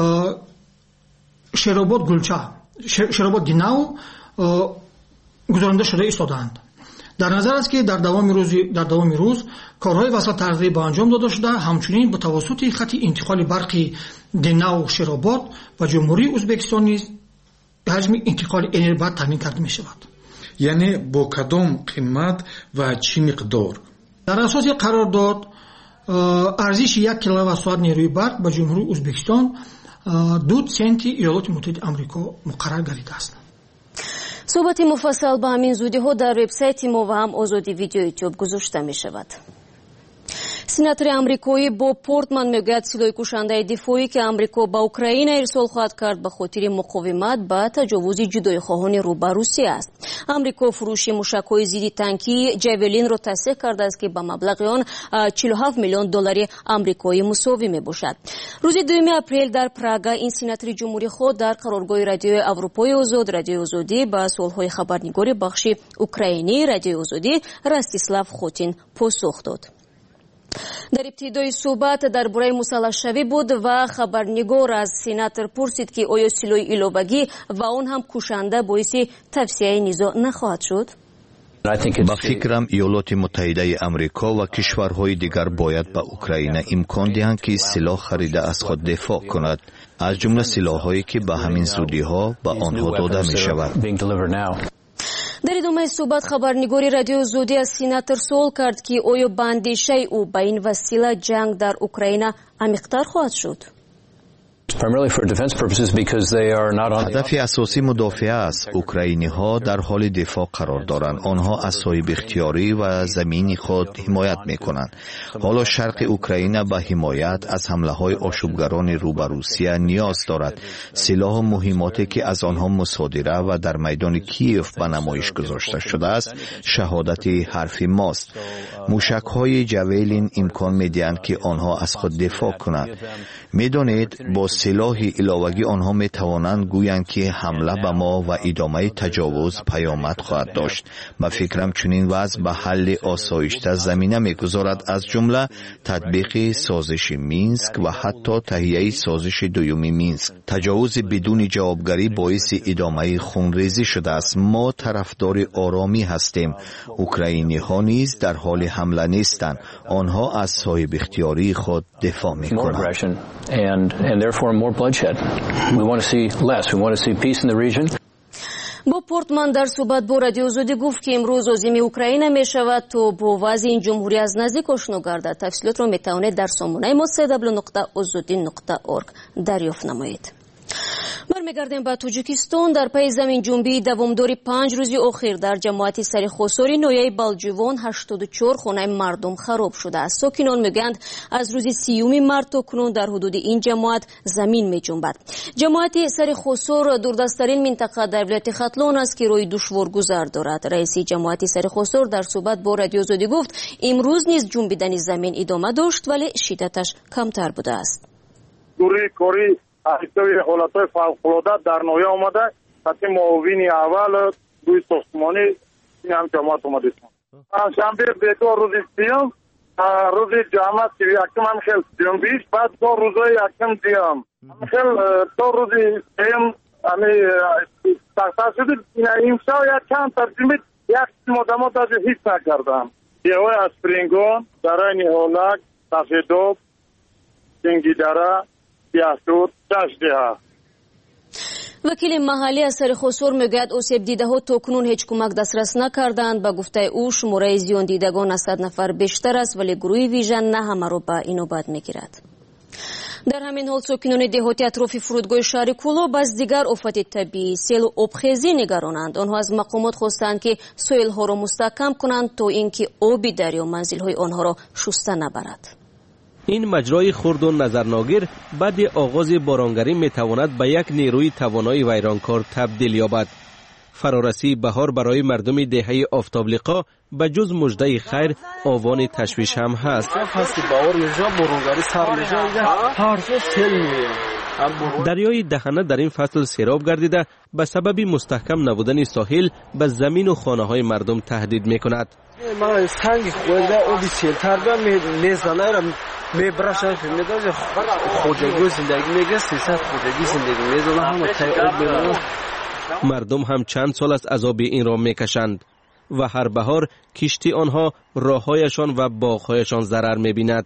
شرابات گلچه شرابات دیناو گزارنده شده ایستادند. در نظر است که در دوام روز کارهای وصل تغییردهی به انجام داده شده. همچنین به توسط خط انتقال برق دیناو شرابات و جمهوری ازبکستان نیز حجم انتقال انرژی تامین کرده می شود. یعنی با کدام قیمت و چی مقدار. در اساس قرارداد ارزش 1 کیلووات ساعت نیروی برق به جمهوری ازبکستان 2 سنت ایالات متحده آمریکا مقرر گردیده است. صحبت مفصل به همین زودی ها در وبسایت ما و هم آزادی ویدیو یوتیوب گذاشته می شود. سенاتор амрикоӣ боб портман мегӯяд силоҳи кушандаи дифоӣ ки амрико ба украина ирсол хоҳад кард ба хотири муқовимат ба таҷовузи ҷудоихоҳони рӯ ба русия аст. амрико фурӯши мушакҳои зидди танкии ҷавелинро тасдиқ кардааст ки ба маблағи он 47 миллион доллари амрикоӣ мусовӣ мебошад. рӯзи 2 апрел дар прага ин сенатори ҷумҳурихоҳ дар қароргоҳи радиои аврупои озод радиои озодӣ ба суолҳои хабарнигори бахши украинии радиои озодӣ ростислав хотин посух дод. дар ибтидои суҳбат дар бораи мусаллаҳшавӣ буд ва хабарнигор аз сенатор пурсид ки оё силоҳи иловагӣ ва он ҳам кушанда боиси тавсияи низоъ нахоҳад шуд? ба фикрам иёлоти муттаҳидаи амрико ва кишварҳои дигар бояд ба украина имкон диҳанд ки силоҳ харида аз худ дифоъ кунад, аз ҷумла силоҳҳое ки ба ҳамин зудиҳо ба онҳо дода мешавад. дар идомаи суҳбат хабарнигори радиои озодӣ аз сенатор суол кард ки оё ба андешаи ӯ ба ин васила ҷанг дар украина амиқтар хоҳад шуд? ҳадафи асосӣ мудофиа аст. украиниҳо дар ҳоли дифоъ қарор доранд. онҳо аз соҳибихтиёрӣ ва замини худ ҳимоят мекунанд. ҳоло шарқи украина ба ҳимоят аз ҳамлаҳои ошӯбгарони рӯ ба русия ниёз дорад. силоҳу муҳимоте ки аз онҳо мусодира ва дар майдони Киев ба намоиш гузошта шудааст шаҳодати ҳарфи мост. мушакҳои ҷавелин имкон медиҳанд ки онҳо аз худ дифоъ кунанд. медонед бо силоҳи иловагӣ онҳо метавонанд гӯянд ки ҳамла ба мо ва идомаи таҷовуз паёмад хоҳад дошт. ба фикрам чунин вазъ ба ҳалли осоишта замина мегузорад, аз ҷумла татбиқи созиши Минск ва ҳатто таҳияи созиши дуюми Минск. таҷовузи бидуни ҷавобгарӣ боиси идомаи хунрезӣ шудааст. мо тарафдори оромӣ ҳастем. украиниҳо низ дар ҳоли ҳамла нестанд. онҳо аз соҳибихтиёрии худ дифоъ мекунанд. боб портман дар суҳбат бо радиои озодӣ гуфт ки имрӯз озими украина мешавад то бо вазъи ин ҷумҳурӣ аз наздик ошно гардад. тафсилотро метавонед дар сомонаи мо www.ozodi.org дарёфт намоед. бармегардем ба тоҷикистон. дар пайи заминҷунбии давомдори 5 рӯзи охир дар ҷамоати сари хосори ноҳияи балҷувон 84 хонаи мардум хароб шудааст. сокинон мегӯянд аз рӯзи 30 март то кунун дар ҳудуди ин ҷамоат замин меҷунбад. ҷамоати сари хосор дурдасттарин минтақа дар вилояти хатлон аст ки роҳи душворгузар дорад. раиси ҷамоати сари хосор дар суҳбат бо радиои озодӣ гуфт имрӯз низ ҷунбидани замин идома дошт, вале шиддаташ камтар будааст. ҳаракаи ҳолатҳои фавқулода дар ноҳия омада хати муовини аввал рӯи сохтмонӣ ин ҳам ҷамоат омадистанд. панҷшанбе бедор рӯзи сеюм, рӯзи ҷама 31 ҳамхел ҷунбиш, баъд то рӯзои якум диюм ҳамхел то рӯзи сеюм сахтар шуд. имшав якчанд тарҷимид як қисм одамо даҷо ҳис накарданд. деҳои аспрингон, дараи ниҳолак, сафедоб, сингидара, вакили маҳаллӣ аз сари хосор мегӯяд осебдидаҳо то кунун ҳеҷ кӯмак дастрас накарданд. ба гуфтаи ӯ шумораи зиёндидагон аз 100 нафар бештар аст, вале гурӯҳи вижа на ҳамаро ба инобат мегирад. дар ҳамин ҳол сокинони деҳоти атрофи фурудгоҳи шаҳри Кӯлоб аз дигар офати табиӣ селу обхезӣ нигаронанд. онҳо аз мақомот хостанд ки соилҳоро мустаҳкам кунанд то ин ки оби дарё манзилҳои онҳоро шуста набарад. این مجرای خرد و نظرناگیر بعد آغاز بارانگری میتواند به یک نیروی توانای ویرانکار تبدیل یابد. فرارسی بهار برای مردم دهه آفتابلیقا به جز مژده خیر آوان تشویش هم هست. دریای دهنه در این فصل سیراب گردیده به سبب مستحکم نبودن ساحل به زمین و خانه های مردم تهدید میکند. مردم هم چند سال از عذاب این را میکشند و هر بهار کشتی آنها راههایشان و باغهایشان ضرر میبیند.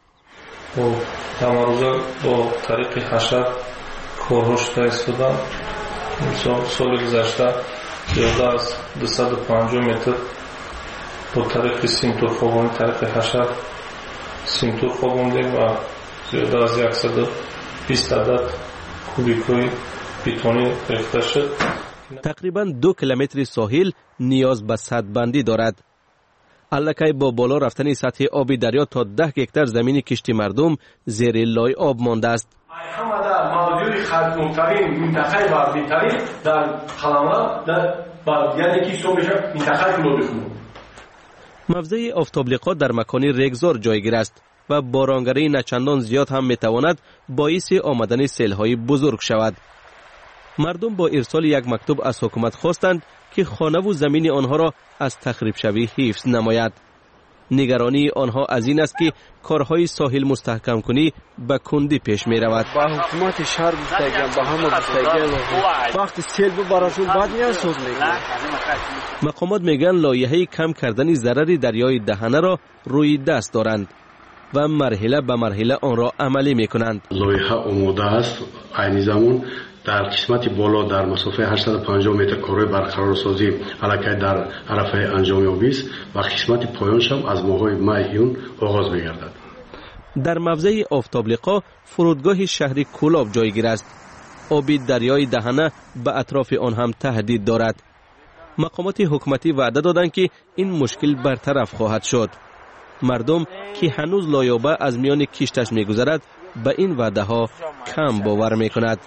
تمرزا با طریق حشر کارها شده ایستادن. سال گذشته زیاده از 250 متر با طریق سیمتور خوابوندیم، طریق حشر سیمتور خوابوندیم و زیاده از 120 عدد کوبیکوی بیتونی ریخته شد. تقریبا 2 کیلومتر ساحل نیاز به سدبندی دارد. الکی با بالا رفتن سطح آب دریا تا 10 هکتار زمین کشتی مردم زیر لای آب مانده است. همه در موضوع خطرناکترین منطقه وردیترین در قلمرو یعنی که صبح منطقه کلودخون. موضع آفتابلیقا در مکانی رگزار جایگیر است و بارانگری نچندان زیاد هم میتواند باعث آمدن سیل‌های بزرگ شود. مردم با ارسال یک مکتوب از حکومت خواستند که خانه و زمین آنها را از تخریب شوی حفظ نماید. نگرانی آنها از این است که کارهای ساحل مستحکم کنی به کندی پیش می رود. با حکومت شهر گفتگیم، با همه گفتگیم وقتی سیل براشون بعد میان سوز میگن. مقامات میگن لایحه کم کردن ضرر دریای دهنه را روی دست دارند و مرحله به مرحله آن را عملی میکنند. لایحه آماده است. عین زمان در قسمت بالا در مسافه 850 متر کارهای برقرارسازی الکی در عرفه انجام یابی است و قسمت پایانش هم از ماه می اون آغاز می‌گردد. در موضع آفتابلیقا فرودگاه شهری کولاب جایگیر است. آب دریای دهنه به اطراف آن هم تهدید دارد. مقامات حکومتی وعده دادند که این مشکل برطرف خواهد شد. مردم که هنوز لایابه از میان کشتش می‌گذرد به این وعده ها کم باور می‌کند.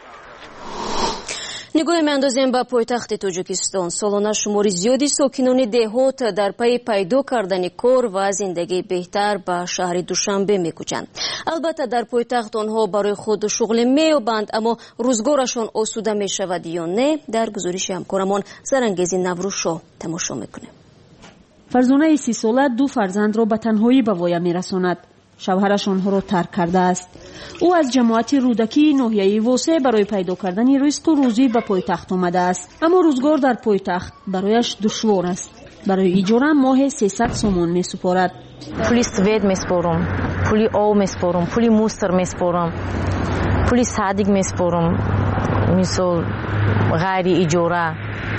نگاه میاندازیم به پایتخت توجیکستان. سالانه شماری زیادی ساکنان دهات در پی پیدا کردن کار و زندگی بهتر به شهر دوشنبه میکوچند. البته در پایتخت آنها برای خود شغل مییابند، اما روزگارشان آسوده میشود یا نه؟ در گزارش همکارمان زرنگیز نوروشا تماشا میکنیم. فرزانه 30 ساله 2 فرزند را به تنهایی به وایا میرساند. شوهرش آنها را ترک کرده است. او از جماعت رودکی ناحیه واسه برای پیدا کردن رزق و روزی به پایتخت آمده است، اما روزگار در پایتخت برایش دشوار است. برای ایجاره ماه 300 سومون می سپارد. پولی سوید می سپارم، پولی آب می سپارم، پولی موستر می سپارم، پولی صادق می سپارم، مثل غیر ایجاره.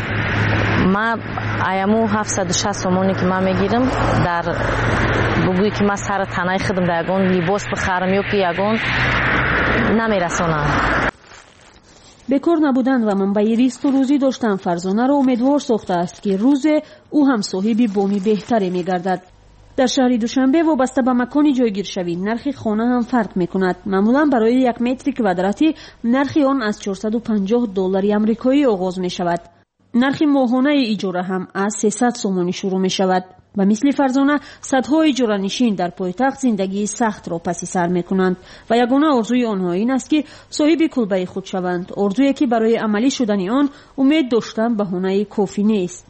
ما ایامو 760 سومونی که ما میگیرم در بگویی که من سر تنهای خودم در یگان لباس بخرم یا که یگان نمیرسانم. بکار نبودن و منبع ریسک و روزی داشتن فرزانه را امیدوار ساخته است که روز او هم صاحب بامی بهتری میگردد. در شهر دوشنبه وابسته به مکانی جایگیر شوی نرخ خانه هم فرق میکند. معمولا برای 1 متر کوادراتی نرخ آن از $450 آمریکایی آغاز می شود. نرخ ماهانه ایجاره هم از 300 سومونی شروع می شود. و مثل فرزانه صدها ایجاره نشین در پایتخت زندگی سخت را پسی سر می کنند و یگانه آرزوی آنها این است که صاحب کلبه خود شوند. آرزویی که برای عملی شدن آن امید داشتن بهانه کافی نیست.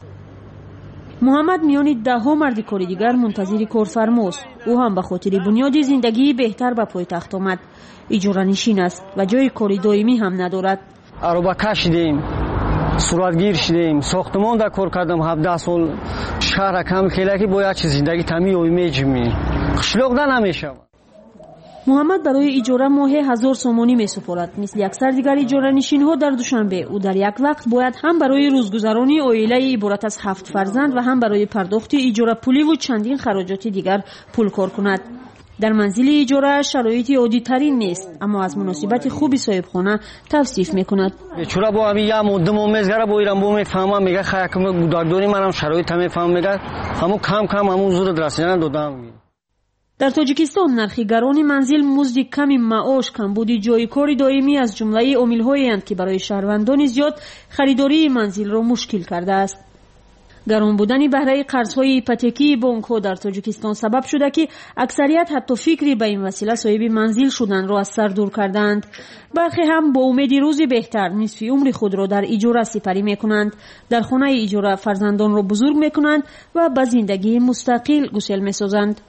محمد میان 10 مرد کاری دیگر منتظر کارفرماست. او هم به خاطر بنیاد زندگی بهتر به پایتخت آمد. ایجاره نشین است و جای کاری دائمی هم ندارد. عربه کشیدیم، صورتگیر شدیم، ساختمان در کار کردم 17 سال. شهر کم خیلی که باید چه زندگی تمی و میجمی قشلوق ده نمیشه. محمد برای ایجاره ماه 1000 سومونی می سپارد. مثل اکثر دیگر ایجاره نشین ها در دوشنبه او در یک وقت باید هم برای روزگذرانی عائله عبارت از 7 فرزند و هم برای پرداخت ایجاره پولی و چندین خراجات دیگر پول کار کند. در منزل ایجاره شرایط عادی ترین نیست، اما از مناسبت خوبی صاحب خانه توصیف میکند. چرا با همین یه مدت میزگره با ایران با میفهمم میگه خیلی دکتری منم شرایط میفهمم میگه همون کم همون زور رسیدن دادم. در تاجیکستان نرخیگران منزل مزد کمی معاش، کمبود جای کار دائمی از جمله عامل‌هایی اند که برای شهروندان زیاد خریداری منزل را مشکل کرده است. گران بودن بهره قرض‌های ایپاتیکی بانک‌ها در تاجیکستان سبب شده که اکثریت حتی فکری به این وسیله صاحب منزل شدن را از سر دور کردند. برخی هم با امید روزی بهتر نصف عمر خود را در ایجاره سپری می‌کنند. در خانه ایجاره فرزندان را بزرگ می‌کنند و به زندگی مستقل گسل می‌سازند.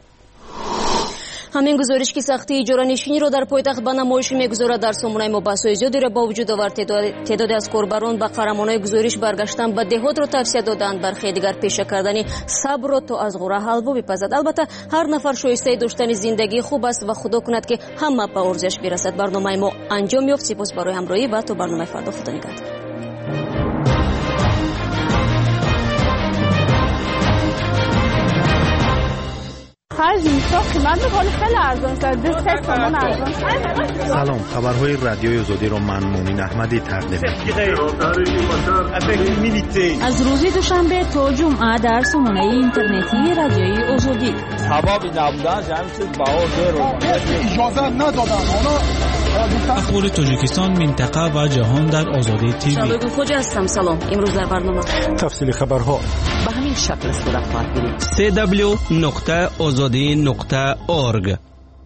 همین گزارش که سختی ایجاره نشینی را در پایتخت به نمایش میگذارد در سامانه ما بحث‌های زیادی را با وجود آورد. تعدادی از کاربران به قهرمانای گزارش برگشتن به دهات را توصیه دادند. برخی دیگر پیشه کردن صبر را تا از غره حلوا بپزد. البته هر نفر شایسته داشتن زندگی خوب است و خدا کند که همه به ارزش برسد. برنامه ما انجام یافت. سپاس برای همراهی و تا برنامه فردا. خدا نگهدار. خرج میشه قیمت ولی خیلی ارزان شده 2 تومان ارزان. سلام، خبرهای رادیوی آزادی را من مومن احمدی تقدیم می‌کنم. از روز دوشنبه تا جمعه در سامانه اینترنتی رادیوی آزادی. سبب نبودن جمعیت باور اجازه ندادن اخبار تاجیکستان، منطقه و جهان در آزادی تیوی. شادو خوجا هستم. سلام. امروز در برنامه تفصیل خبرها به همین شکل صورت خواهد گرفت. www.azadi.org.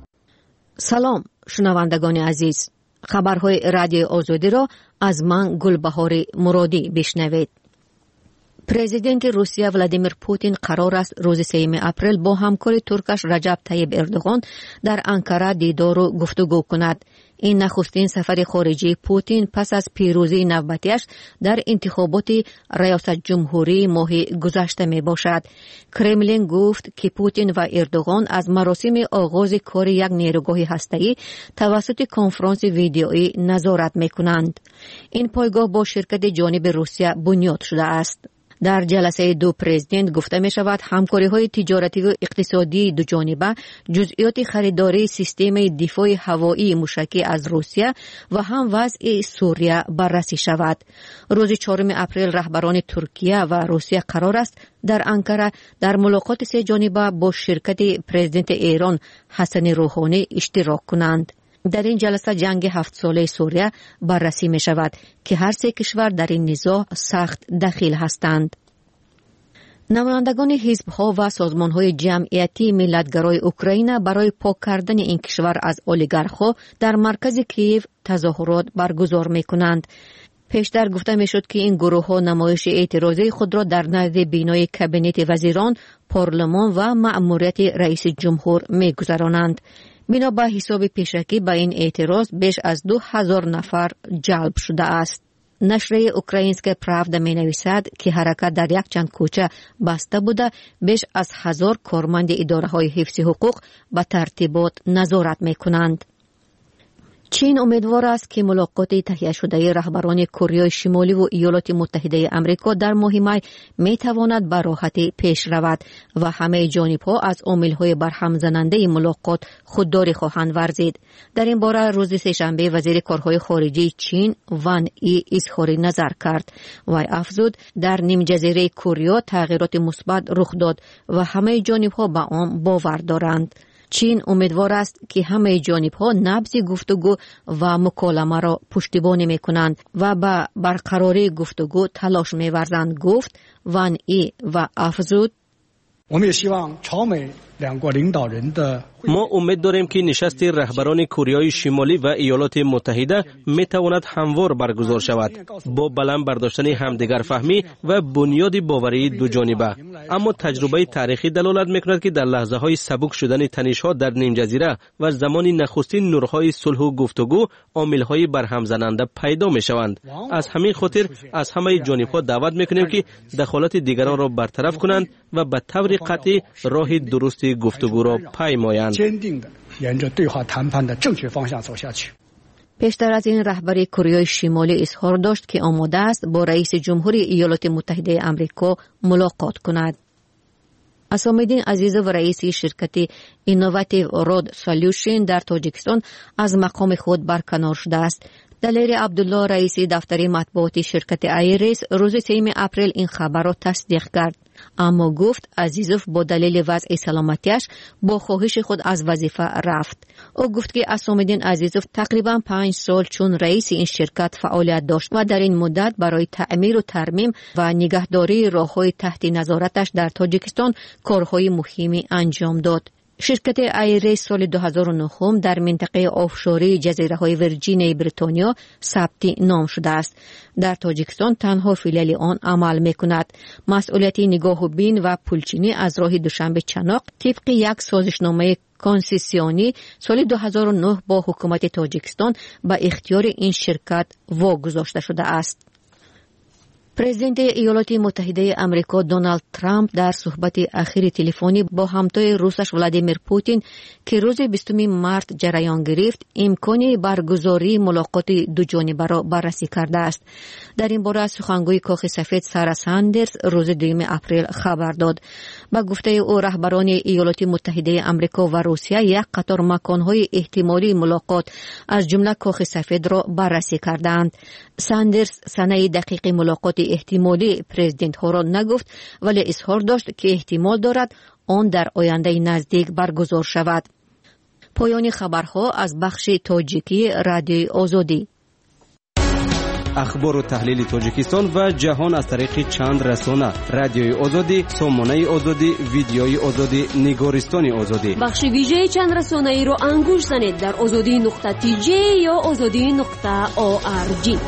سلام شنوندگان عزیز، خبرهای رادیو آزادی را از من گلبهار مرادی بشنوید. پرزیدنت روسیه ولادیمیر پوتین قرار است روز 3 اپریل با همکار ترکش رجب طیب اردوغان در انکره دیدار و گفتگو کند. این نخستین سفر خارجی پوتین پس از پیروزی نوبتیش در انتخابات ریاست جمهوری ماه گذشته می باشد. کرملین گفت که پوتین و اردوغان از مراسم آغاز کار یک نیروگاه هسته‌ای توسط کنفرانس ویدیویی نظارت می کنند. این پایگاه با شرکت جانب روسیه بنیاد شده است. در جلسه دو پرزیدنت گفته می شود همکاری‌های تجارتی و اقتصادی دو جانبه، جزئیات خریداری سیستم دفاع هوایی موشکی از روسیه و هم وضع سوریه بررسی شود. روز 4 اپریل رهبران ترکیه و روسیه قرار است در انکره در ملاقات سه جانبه با شرکت پرزیدنت ایران حسن روحانی اشتراک کنند. در این جلسه جنگ 7 ساله سوریه بررسی می شود که هر سه کشور در این نزاع سخت دخیل هستند. نمایندگان حزب‌ها و سازمان‌های جمعیتی ملت‌گرای اوکراین برای پاک کردن این کشور از اولیگارخ‌ها در مرکز کیف تظاهرات برگزار می‌کنند. پیشتر گفته می‌شد که این گروه‌ها نمایش اعتراضی خود را در نزد بینای کابینت وزیران، پارلمان و مأموریت رئیس جمهور می‌گذرانند. بنا به حساب پیشکی به این اعتراض بیش از 2000 نفر جلب شده است. نشر اوکراینسک پراودا می نویسد که حرکت در یک چند کوچه بسته بوده، بیش از 1000 کارمند اداره های حفظ حقوق به ترتیبات نظارت می کنند. چین امیدوار است که ملاقات تهیه شده رهبران کره شمالی و ایالات متحده آمریکا در ماه می میتواند به راحتی پیش رود و همه جانب‌ها از عامل‌های برهم زننده ملاقات خودداری خواهند ورزید. در این باره روز سه‌شنبه وزیر کارهای خارجه چین وان ای اظهار نظر کرد و افزود در نیم جزیره کره تغییرات مثبت رخ داد و همه جانب‌ها به آن باور دارند. چین امیدوار است که همه جانب‌ها نبض گفتگو و مکالمه را پشتیبانی می‌کنند و به برقراری گفتگو تلاش می‌ورزند، گفت وان ای و افزود ما امید داریم که نشست رهبران کره شمالی و ایالات متحده میتواند هموار برگزار شود با بلند برداشتن همدیگر فهمی و بنیاد باوری دو جانبه. اما تجربه تاریخی دلالت میکند که در لحظه های سبک شدن تنش‌ها در نیم جزیره و زمان نخستین نورهای صلح و گفتگو عامل‌های برهم زننده پیدا میشوند. از همین خاطر از همه جانب‌ها دعوت میکنیم که دخالت دیگران را برطرف کنند و به طور قطعی راه درست گفتگو را پیمایند. پیشتر از این رهبر کره شمالی اظهار داشت که آماده است با رئیس جمهوری ایالات متحده آمریکا ملاقات کند. اسامالدین عزیزوف رئیس شرکت اینوواتیو رود سولوشن در تاجیکستان از مقام خود برکنار شده است. دلیر عبدالله رئیس دفتر مطبوعاتی شرکت ایریس روز 3 اپریل این خبر را تصدیق کرد، اما گفت عزیزوف با دلیل وضع سلامتیش با خواهش خود از وظیفه رفت. او گفت که اسامالدین عزیزوف تقریبا 5 سال چون رئیس این شرکت فعالیت داشت و در این مدت برای تعمیر و ترمیم و نگهداری راه‌های تحت نظارتش در تاجیکستان کارهای مهمی انجام داد. شرکت ایریس سال 2009 در منطقه آفشوری جزیره‌های ویرجینیای بریتانیا ثبت نام شده است. در تاجیکستان تنها فیلیال آن عمل می‌کند. مسئولیت نگاه و بین و پولچینی از راه دوشنبه چناق طبق یک سازشنامه کنسسیونی سال 2009 با حکومت تاجیکستان به اختیار این شرکت واگذاشته شده است. پرزیدنت ایالات متحده آمریکا دونالد ترامپ در صحبت اخیر تلفنی با همتای روسش ولادیمیر پوتین که روز 20 مارس جریان گرفت امکان برگزاری ملاقات دو جانبه را بررسی کرده است. در این باره سخنگوی کاخ سفید سارا ساندرز روز 2 اپریل خبر داد. با گفته او رهبران ایالات متحده آمریکا و روسیه یک قطار مکانهای احتمالی ملاقات از جمله کاخ سفید را بررسی کردند. ساندرز سنه دقیق ملاقات احتمالی پرزیدنت ها را نگفت ولی اظهار داشت که احتمال دارد آن در آینده نزدیک برگزار شود. پایان خبرها از بخش تاجیکی رادیوی آزادی. اخبار و تحلیل تاجیکستان و جهان از طریق چند رسانه: رادیوی آزادی، سامانه آزادی، ویدیوی آزادی، نگارستان آزادی. بخش ویژه چند رسانه ای را انگوش زنید در azadi.tj یا azadi.org.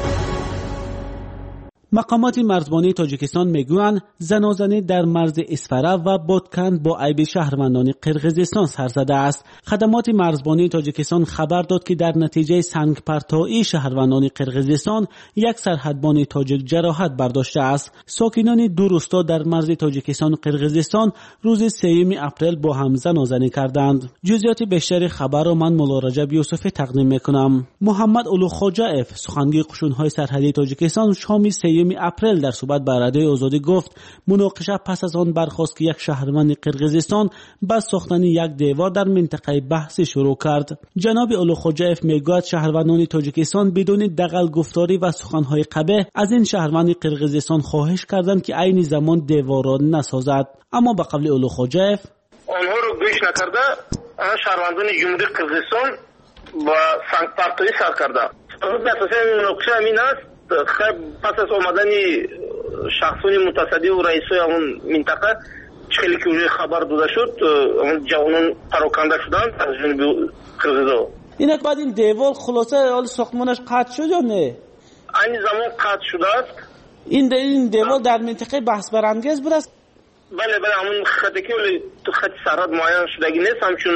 مقامات مرزبانی تاجیکستان میگویند زنازنی در مرز اسفره و بادکند با عیب شهروندان قرقیزستان سر زده است. خدمات مرزبانی تاجیکستان خبر داد که در نتیجه سنگ پرتایی شهروندان قرقیزستان یک سرحدبان تاجیک جراحت برداشته است. ساکنان دو روستا در مرز تاجیکستان و قرقیزستان روز 3 اپریل با هم زنازنی کردند. جزئیات بیشتر خبر را من مولا رجب یوسفی تقدیم میکنم. محمد اولوخوجاف سخنگوی قشون‌های سرحدی تاجیکستان شام 3 اپریل در صحبت با رادیوی آزادی گفت مناقشه پس از آن برخاست که یک شهروند قرقیزستان با ساختن یک دیوار در منطقه بحث شروع کرد. جناب اولوخوجاف میگوید شهروندان تاجیکستان بدون دغل گفتاری و سخنهای قبیح از این شهروند قرقیزستان خواهش کردند که عین زمان دیوار را نسازد. اما به قول اولوخوجاف آنها رو گوش نکرده شهروندان جمهوری قرقیزستان با سنگ پرتایی سر کرده. اساساً مناقشه همین است. پس از آمدن شخصان متصدی و رئیسای اون منطقه خیلی که خبر داده شد اون جوانان پراکنده شدند از جنوب قرقیزستان. اینک بعد این دیوار خلاصه حال ساختمانش قطع شد یا نه؟ این زمان قطع شده است. این دیوار در منطقه بحث برانگیز بود است؟ بله همون خطی که تو خط سرحد معین شدگی نیست همچون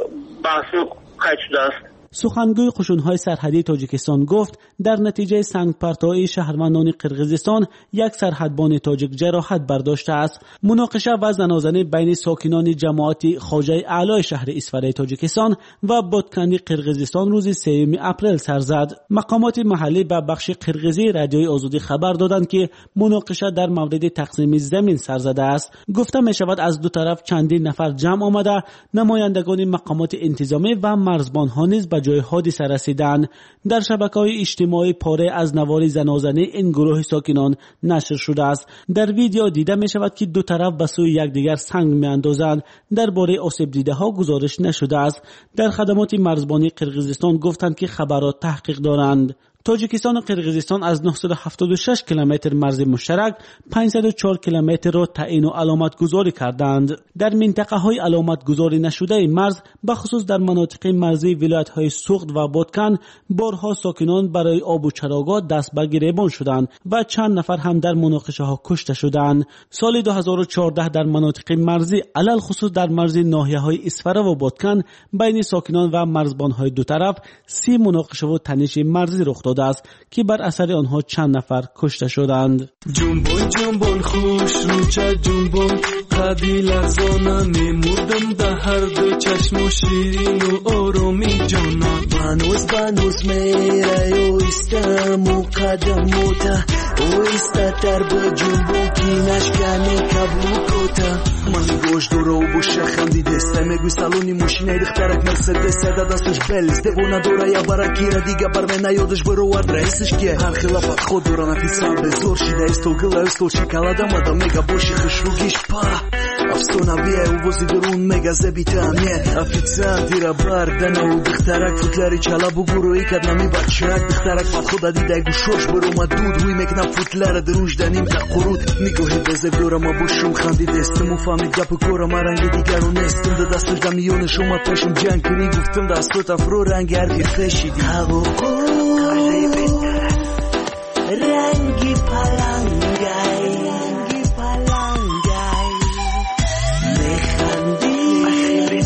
بحث قطع شده است. سخنگوی قشون‌های سرحدی تاجیکستان گفت در نتیجه سنگ پرتایی شهروندان قرقیزستان یک سرحدبان تاجیک جراحت برداشته است. مناقشه و زنازنی بین ساکنان جماعت خواجه اعلی شهر اسفره تاجیکستان و بادکندی قرقیزستان روز 3 اپریل سر زد. مقامات محلی به بخش قرقیزی رادیوی آزادی خبر دادند که مناقشه در مورد تقسیم زمین سر زده است. گفته می شود از دو طرف چندین نفر جمع آمده نمایندگان مقامات انتظامی و مرزبان‌ها نیز جای حادثه رسیدند. در شبکه‌های اجتماعی پاره از نوار زنازنی این گروه ساکنان نشر شده است. در ویدیو دیده می شود که دو طرف به سوی یکدیگر سنگ می‌اندازند. درباره آسیب دیده‌ها گزارش نشده است. در خدمات مرزبانی قرقیزستان گفتند که خبرات تحقیق دارند. تاجیکستان و قرقیزستان از 976 کیلومتر مرز مشترک 504 کیلومتر را تعیین و علامت گذاری کردند. در منطقه های علامت گذاری نشده مرز بخصوص در مناطق مرزی ولایت های سوخت و بادکن بارها ساکنان برای آب و چراگاه دست به گریبان شدند و چند نفر هم در مناقشه ها کشته شدند. سال 2014 در مناطق مرزی علل خصوص در مرز ناحیه های اسفره و بادکن بین ساکنان و مرزبان های دو طرف 30 مناقشه و تنش مرزی رخ داده است که بر اثر آنها چند نفر کشته شدند. جنبون جنبون خوش روچه جنبون قدی لرزانه میمردم در هر دو چشم و شیرین و آرامی جانان بانوز میره ایستم و قدم موتا ایستا در با جنبون کینش کنی کبوکوتا من گوش دورا و بوشه خندی دسته میگوی سالونی ماشینه دخترک مرسدس ده دستش بلز دبونه دورا یا برکی را دیگه بر من نیادش برو ورد رئیسش که هر خلافت خود دورا نفیسم به زور شیده استول گلا استول شکلده مدا میگه باشی خشروگیش پا افستوناویه و بازی درون میگه زبیتانیه افیتسان تیرا بردن و دخترک فوتلری چلا بگورو ایکد نمی بچک دخترک بد خود دیده گوشوش برو ما دود وی میکنم فوتلر دروش دنیم که قرود میگوهی بزه دورا ما بوشم خندی دستم و فهمید گپ کورا ما رنگ دیگر رو نستم ده دستش دمیونش اومد پشم جنگ کنی گفتم دستو تفرو رنگ هرگی فشیدی رنگی پلنگای میخندی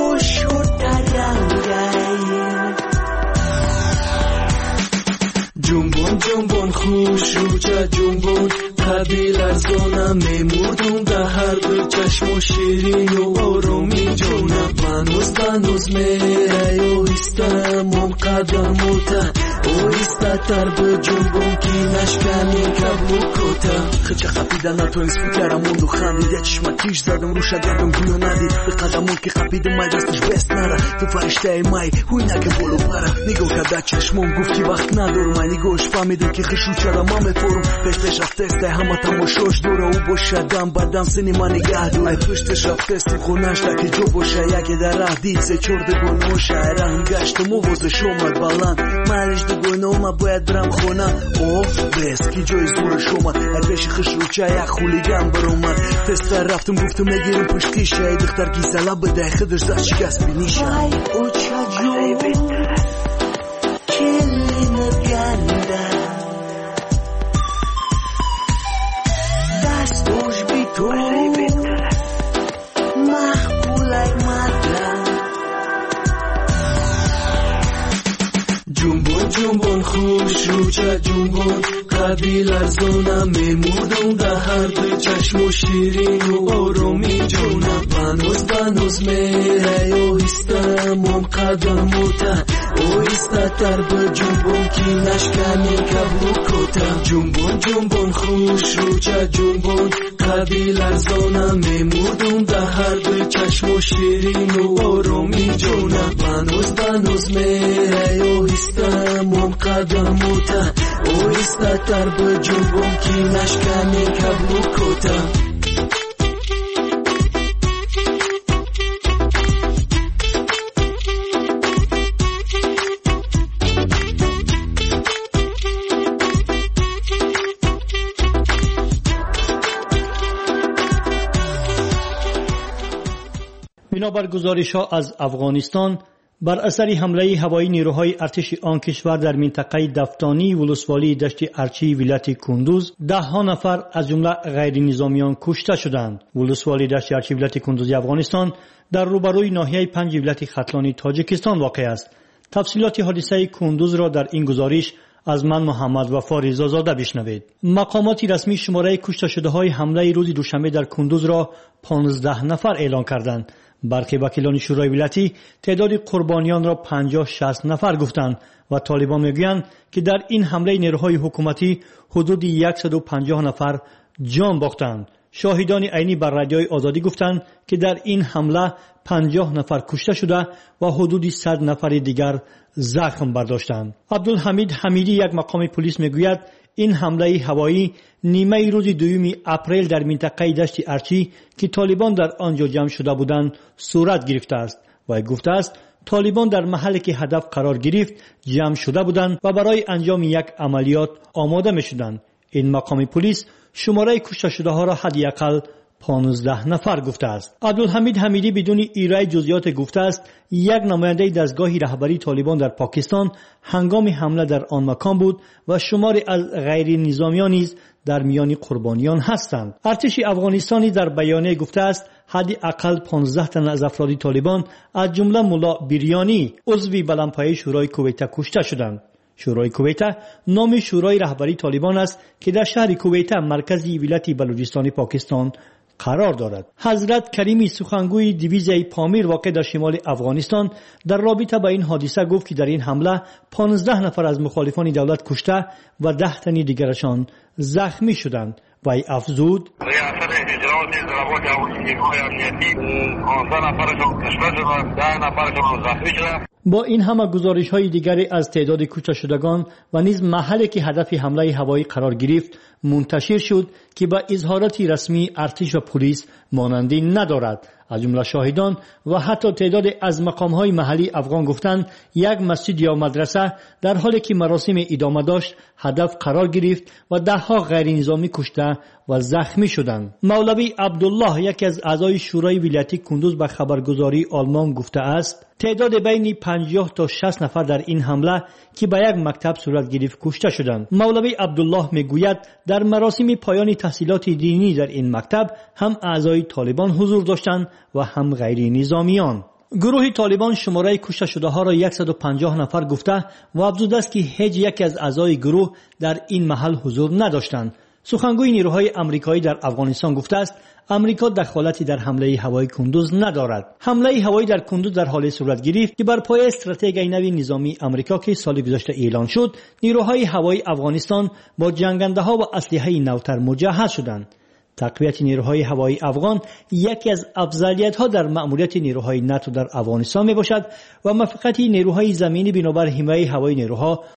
خوش و ترنگای جنبون جنبون خوش رو چه جنبون قدیل ارزانم میمردم در هر دو چشم و شیرین و آرومی جانم بنوز میره اویستم اون قدر موتا اویستا تر به جنبون کی نشکنی کبلو کتا خچه خفیدن نتونست فکرم موندو خندید یه چشم تیش زدم رو شدردم گویو ندید به قدمون که خفیدم مای دستش بست نره تو فرشته ای مای هوی نکه بولو پره نگاه کرده چشمون گفتی وقت ندارم من نگاهش فهمیدم که خشو چرا ما میپرم پشتش رفته همه تماشاش دوره او باشدم بدم سنی من نگه دوره پشتش رفته سی خونش که جو باشه یکی در راه دید سه چورده گونه و شهره هم گشتم و وزش اومد بلند مالش دو گونه اومد باید برم خونه اوف بس کی جای زورش اومد پیش خش رو چه یک خولیگم بر اومد تستر رفتم گفتم نگیرم پشتیش ای دختر گیزلا بده خودش زد شکست بینیش ای او چه جو کلی نگنده دستوش بی تو محبولای مدرم جنبون جنبون خوش رو چه جنبون قدیل ارزانم میمردم در هر دو چشم و شیرین و آرومی جانم بنوز میره اویستم اون قدر موتا اویستا تر به جنبون کی نشکنی کبلو کتا جنبون جنبون خوش رو چه جنبون قدیل ارزانم میمردم در هر دو چشم و شیرین و آرومی جانم بنوز میره اویستم اون قدر موتا اویستا تر به جنبون کی نشکنی کبلو کتا بنابر گزارش‌ها از افغانستان بر اثر حمله هوایی نیروهای ارتش آن کشور در منطقه دفتانی ولسوالی دشت ارچی ولایت کندوز 10 نفر از جمله غیر نظامیان کشته شدند. ولسوالی دشت ارچی ولایت کندوز افغانستان در روبروی ناحیه 5 ولایت ختلانی تاجیکستان واقع است. تفصیلات حادثه کندوز را در این گزارش از من محمد وفا رضازاده بشنوید. مقامات رسمی شماره کشته شده‌های حمله روز دوشنبه در کندوز را 15 نفر اعلام کردند. برخی وکیلان شورای ولایتی تعداد قربانیان را 50-60 نفر گفتند و طالبان میگویند که در این حمله نیروهای حکومتی حدود 150 نفر جان باختند. شاهدان عینی بر رادیوی آزادی گفتند که در این حمله 50 نفر کشته شده و حدود 100 نفر دیگر زخم برداشتند. عبدالحمید حمیدی یک مقام پلیس میگوید این حمله هوایی نیمه روز 2 اپریل در منطقه دشت ارچی که طالبان در آنجا جمع شده بودند صورت گرفته است و گفته است طالبان در محلی که هدف قرار گرفت جمع شده بودند و برای انجام یک عملیات آماده می شدند. این مقام پلیس شماره کشته شده ها را حداقل 15 نفر گفته است. عبدالحمید حمیدی بدون ایراد جزئیات گفته است یک نماینده دستگاه رهبری طالبان در پاکستان هنگام حمله در آن مکان بود و شماری از غیر نظامیان نیز در میان قربانیان هستند. ارتش افغانستانی در بیانیه گفته است حداقل 15 تن از افراد طالبان از جمله ملا بیریانی عضو بلندپایه شورای کویت کشته شدند. شورای کویت نام شورای رهبری طالبان است که در شهر کویت مرکزی ولایت بلوچستان پاکستان قرار دارد. حضرت کریمی سخنگوی دیویزیای پامیر واقع در شمال افغانستان در رابطه با این حادثه گفت که در این حمله 15 نفر از مخالفان دولت کشته و 10 تن دیگرشان زخمی شدند و افزود با این همه گزارش‌های دیگری از تعداد کشته شدگان و نیز محلی که هدف حمله هوایی قرار گرفت منتشر شد که با اظهارات رسمی ارتش و پلیس مانندی ندارد. از جمله شاهدان و حتی تعداد از مقام‌های محلی افغان گفتند یک مسجد یا مدرسه در حالی که مراسم ادامه داشت هدف قرار گرفت و 10 غیر نظامی کشته و زخمی شدند. مولوی عبدالله یکی از اعضای شورای ولایتی کندوز به خبرگزاری آلمان گفته است تعداد بین 50 تا 60 نفر در این حمله که به یک مکتب صورت گرفت کشته شدند. مولوی عبدالله میگوید در مراسم پایان تحصیلات دینی در این مکتب هم اعضای طالبان حضور داشتند و هم غیر نظامیان. گروه طالبان شماره کشته شده ها را 150 نفر گفته و افزوده است که هیچ یک از اعضای گروه در این محل حضور نداشتند. سخنگوی نیروهای آمریکایی در افغانستان گفته است امریکا دخالتی در حمله هوایی کندوز ندارد. حمله هوایی در کندوز در حال صورت گرفت که بر پایه استراتژی نوی نظامی آمریکا که سال گذشته اعلان شد، نیروهای هوایی افغانستان با جنگنده‌ها و اسلحه نوتر مجهز شدند. تقویت نیروهای هوایی افغان یکی از افضلیت‌ها در مأموریت نیروهای ناتو در افغانستان میباشد و موفقیت نیروهای زمینی بنابر حمایت هوایی نیروها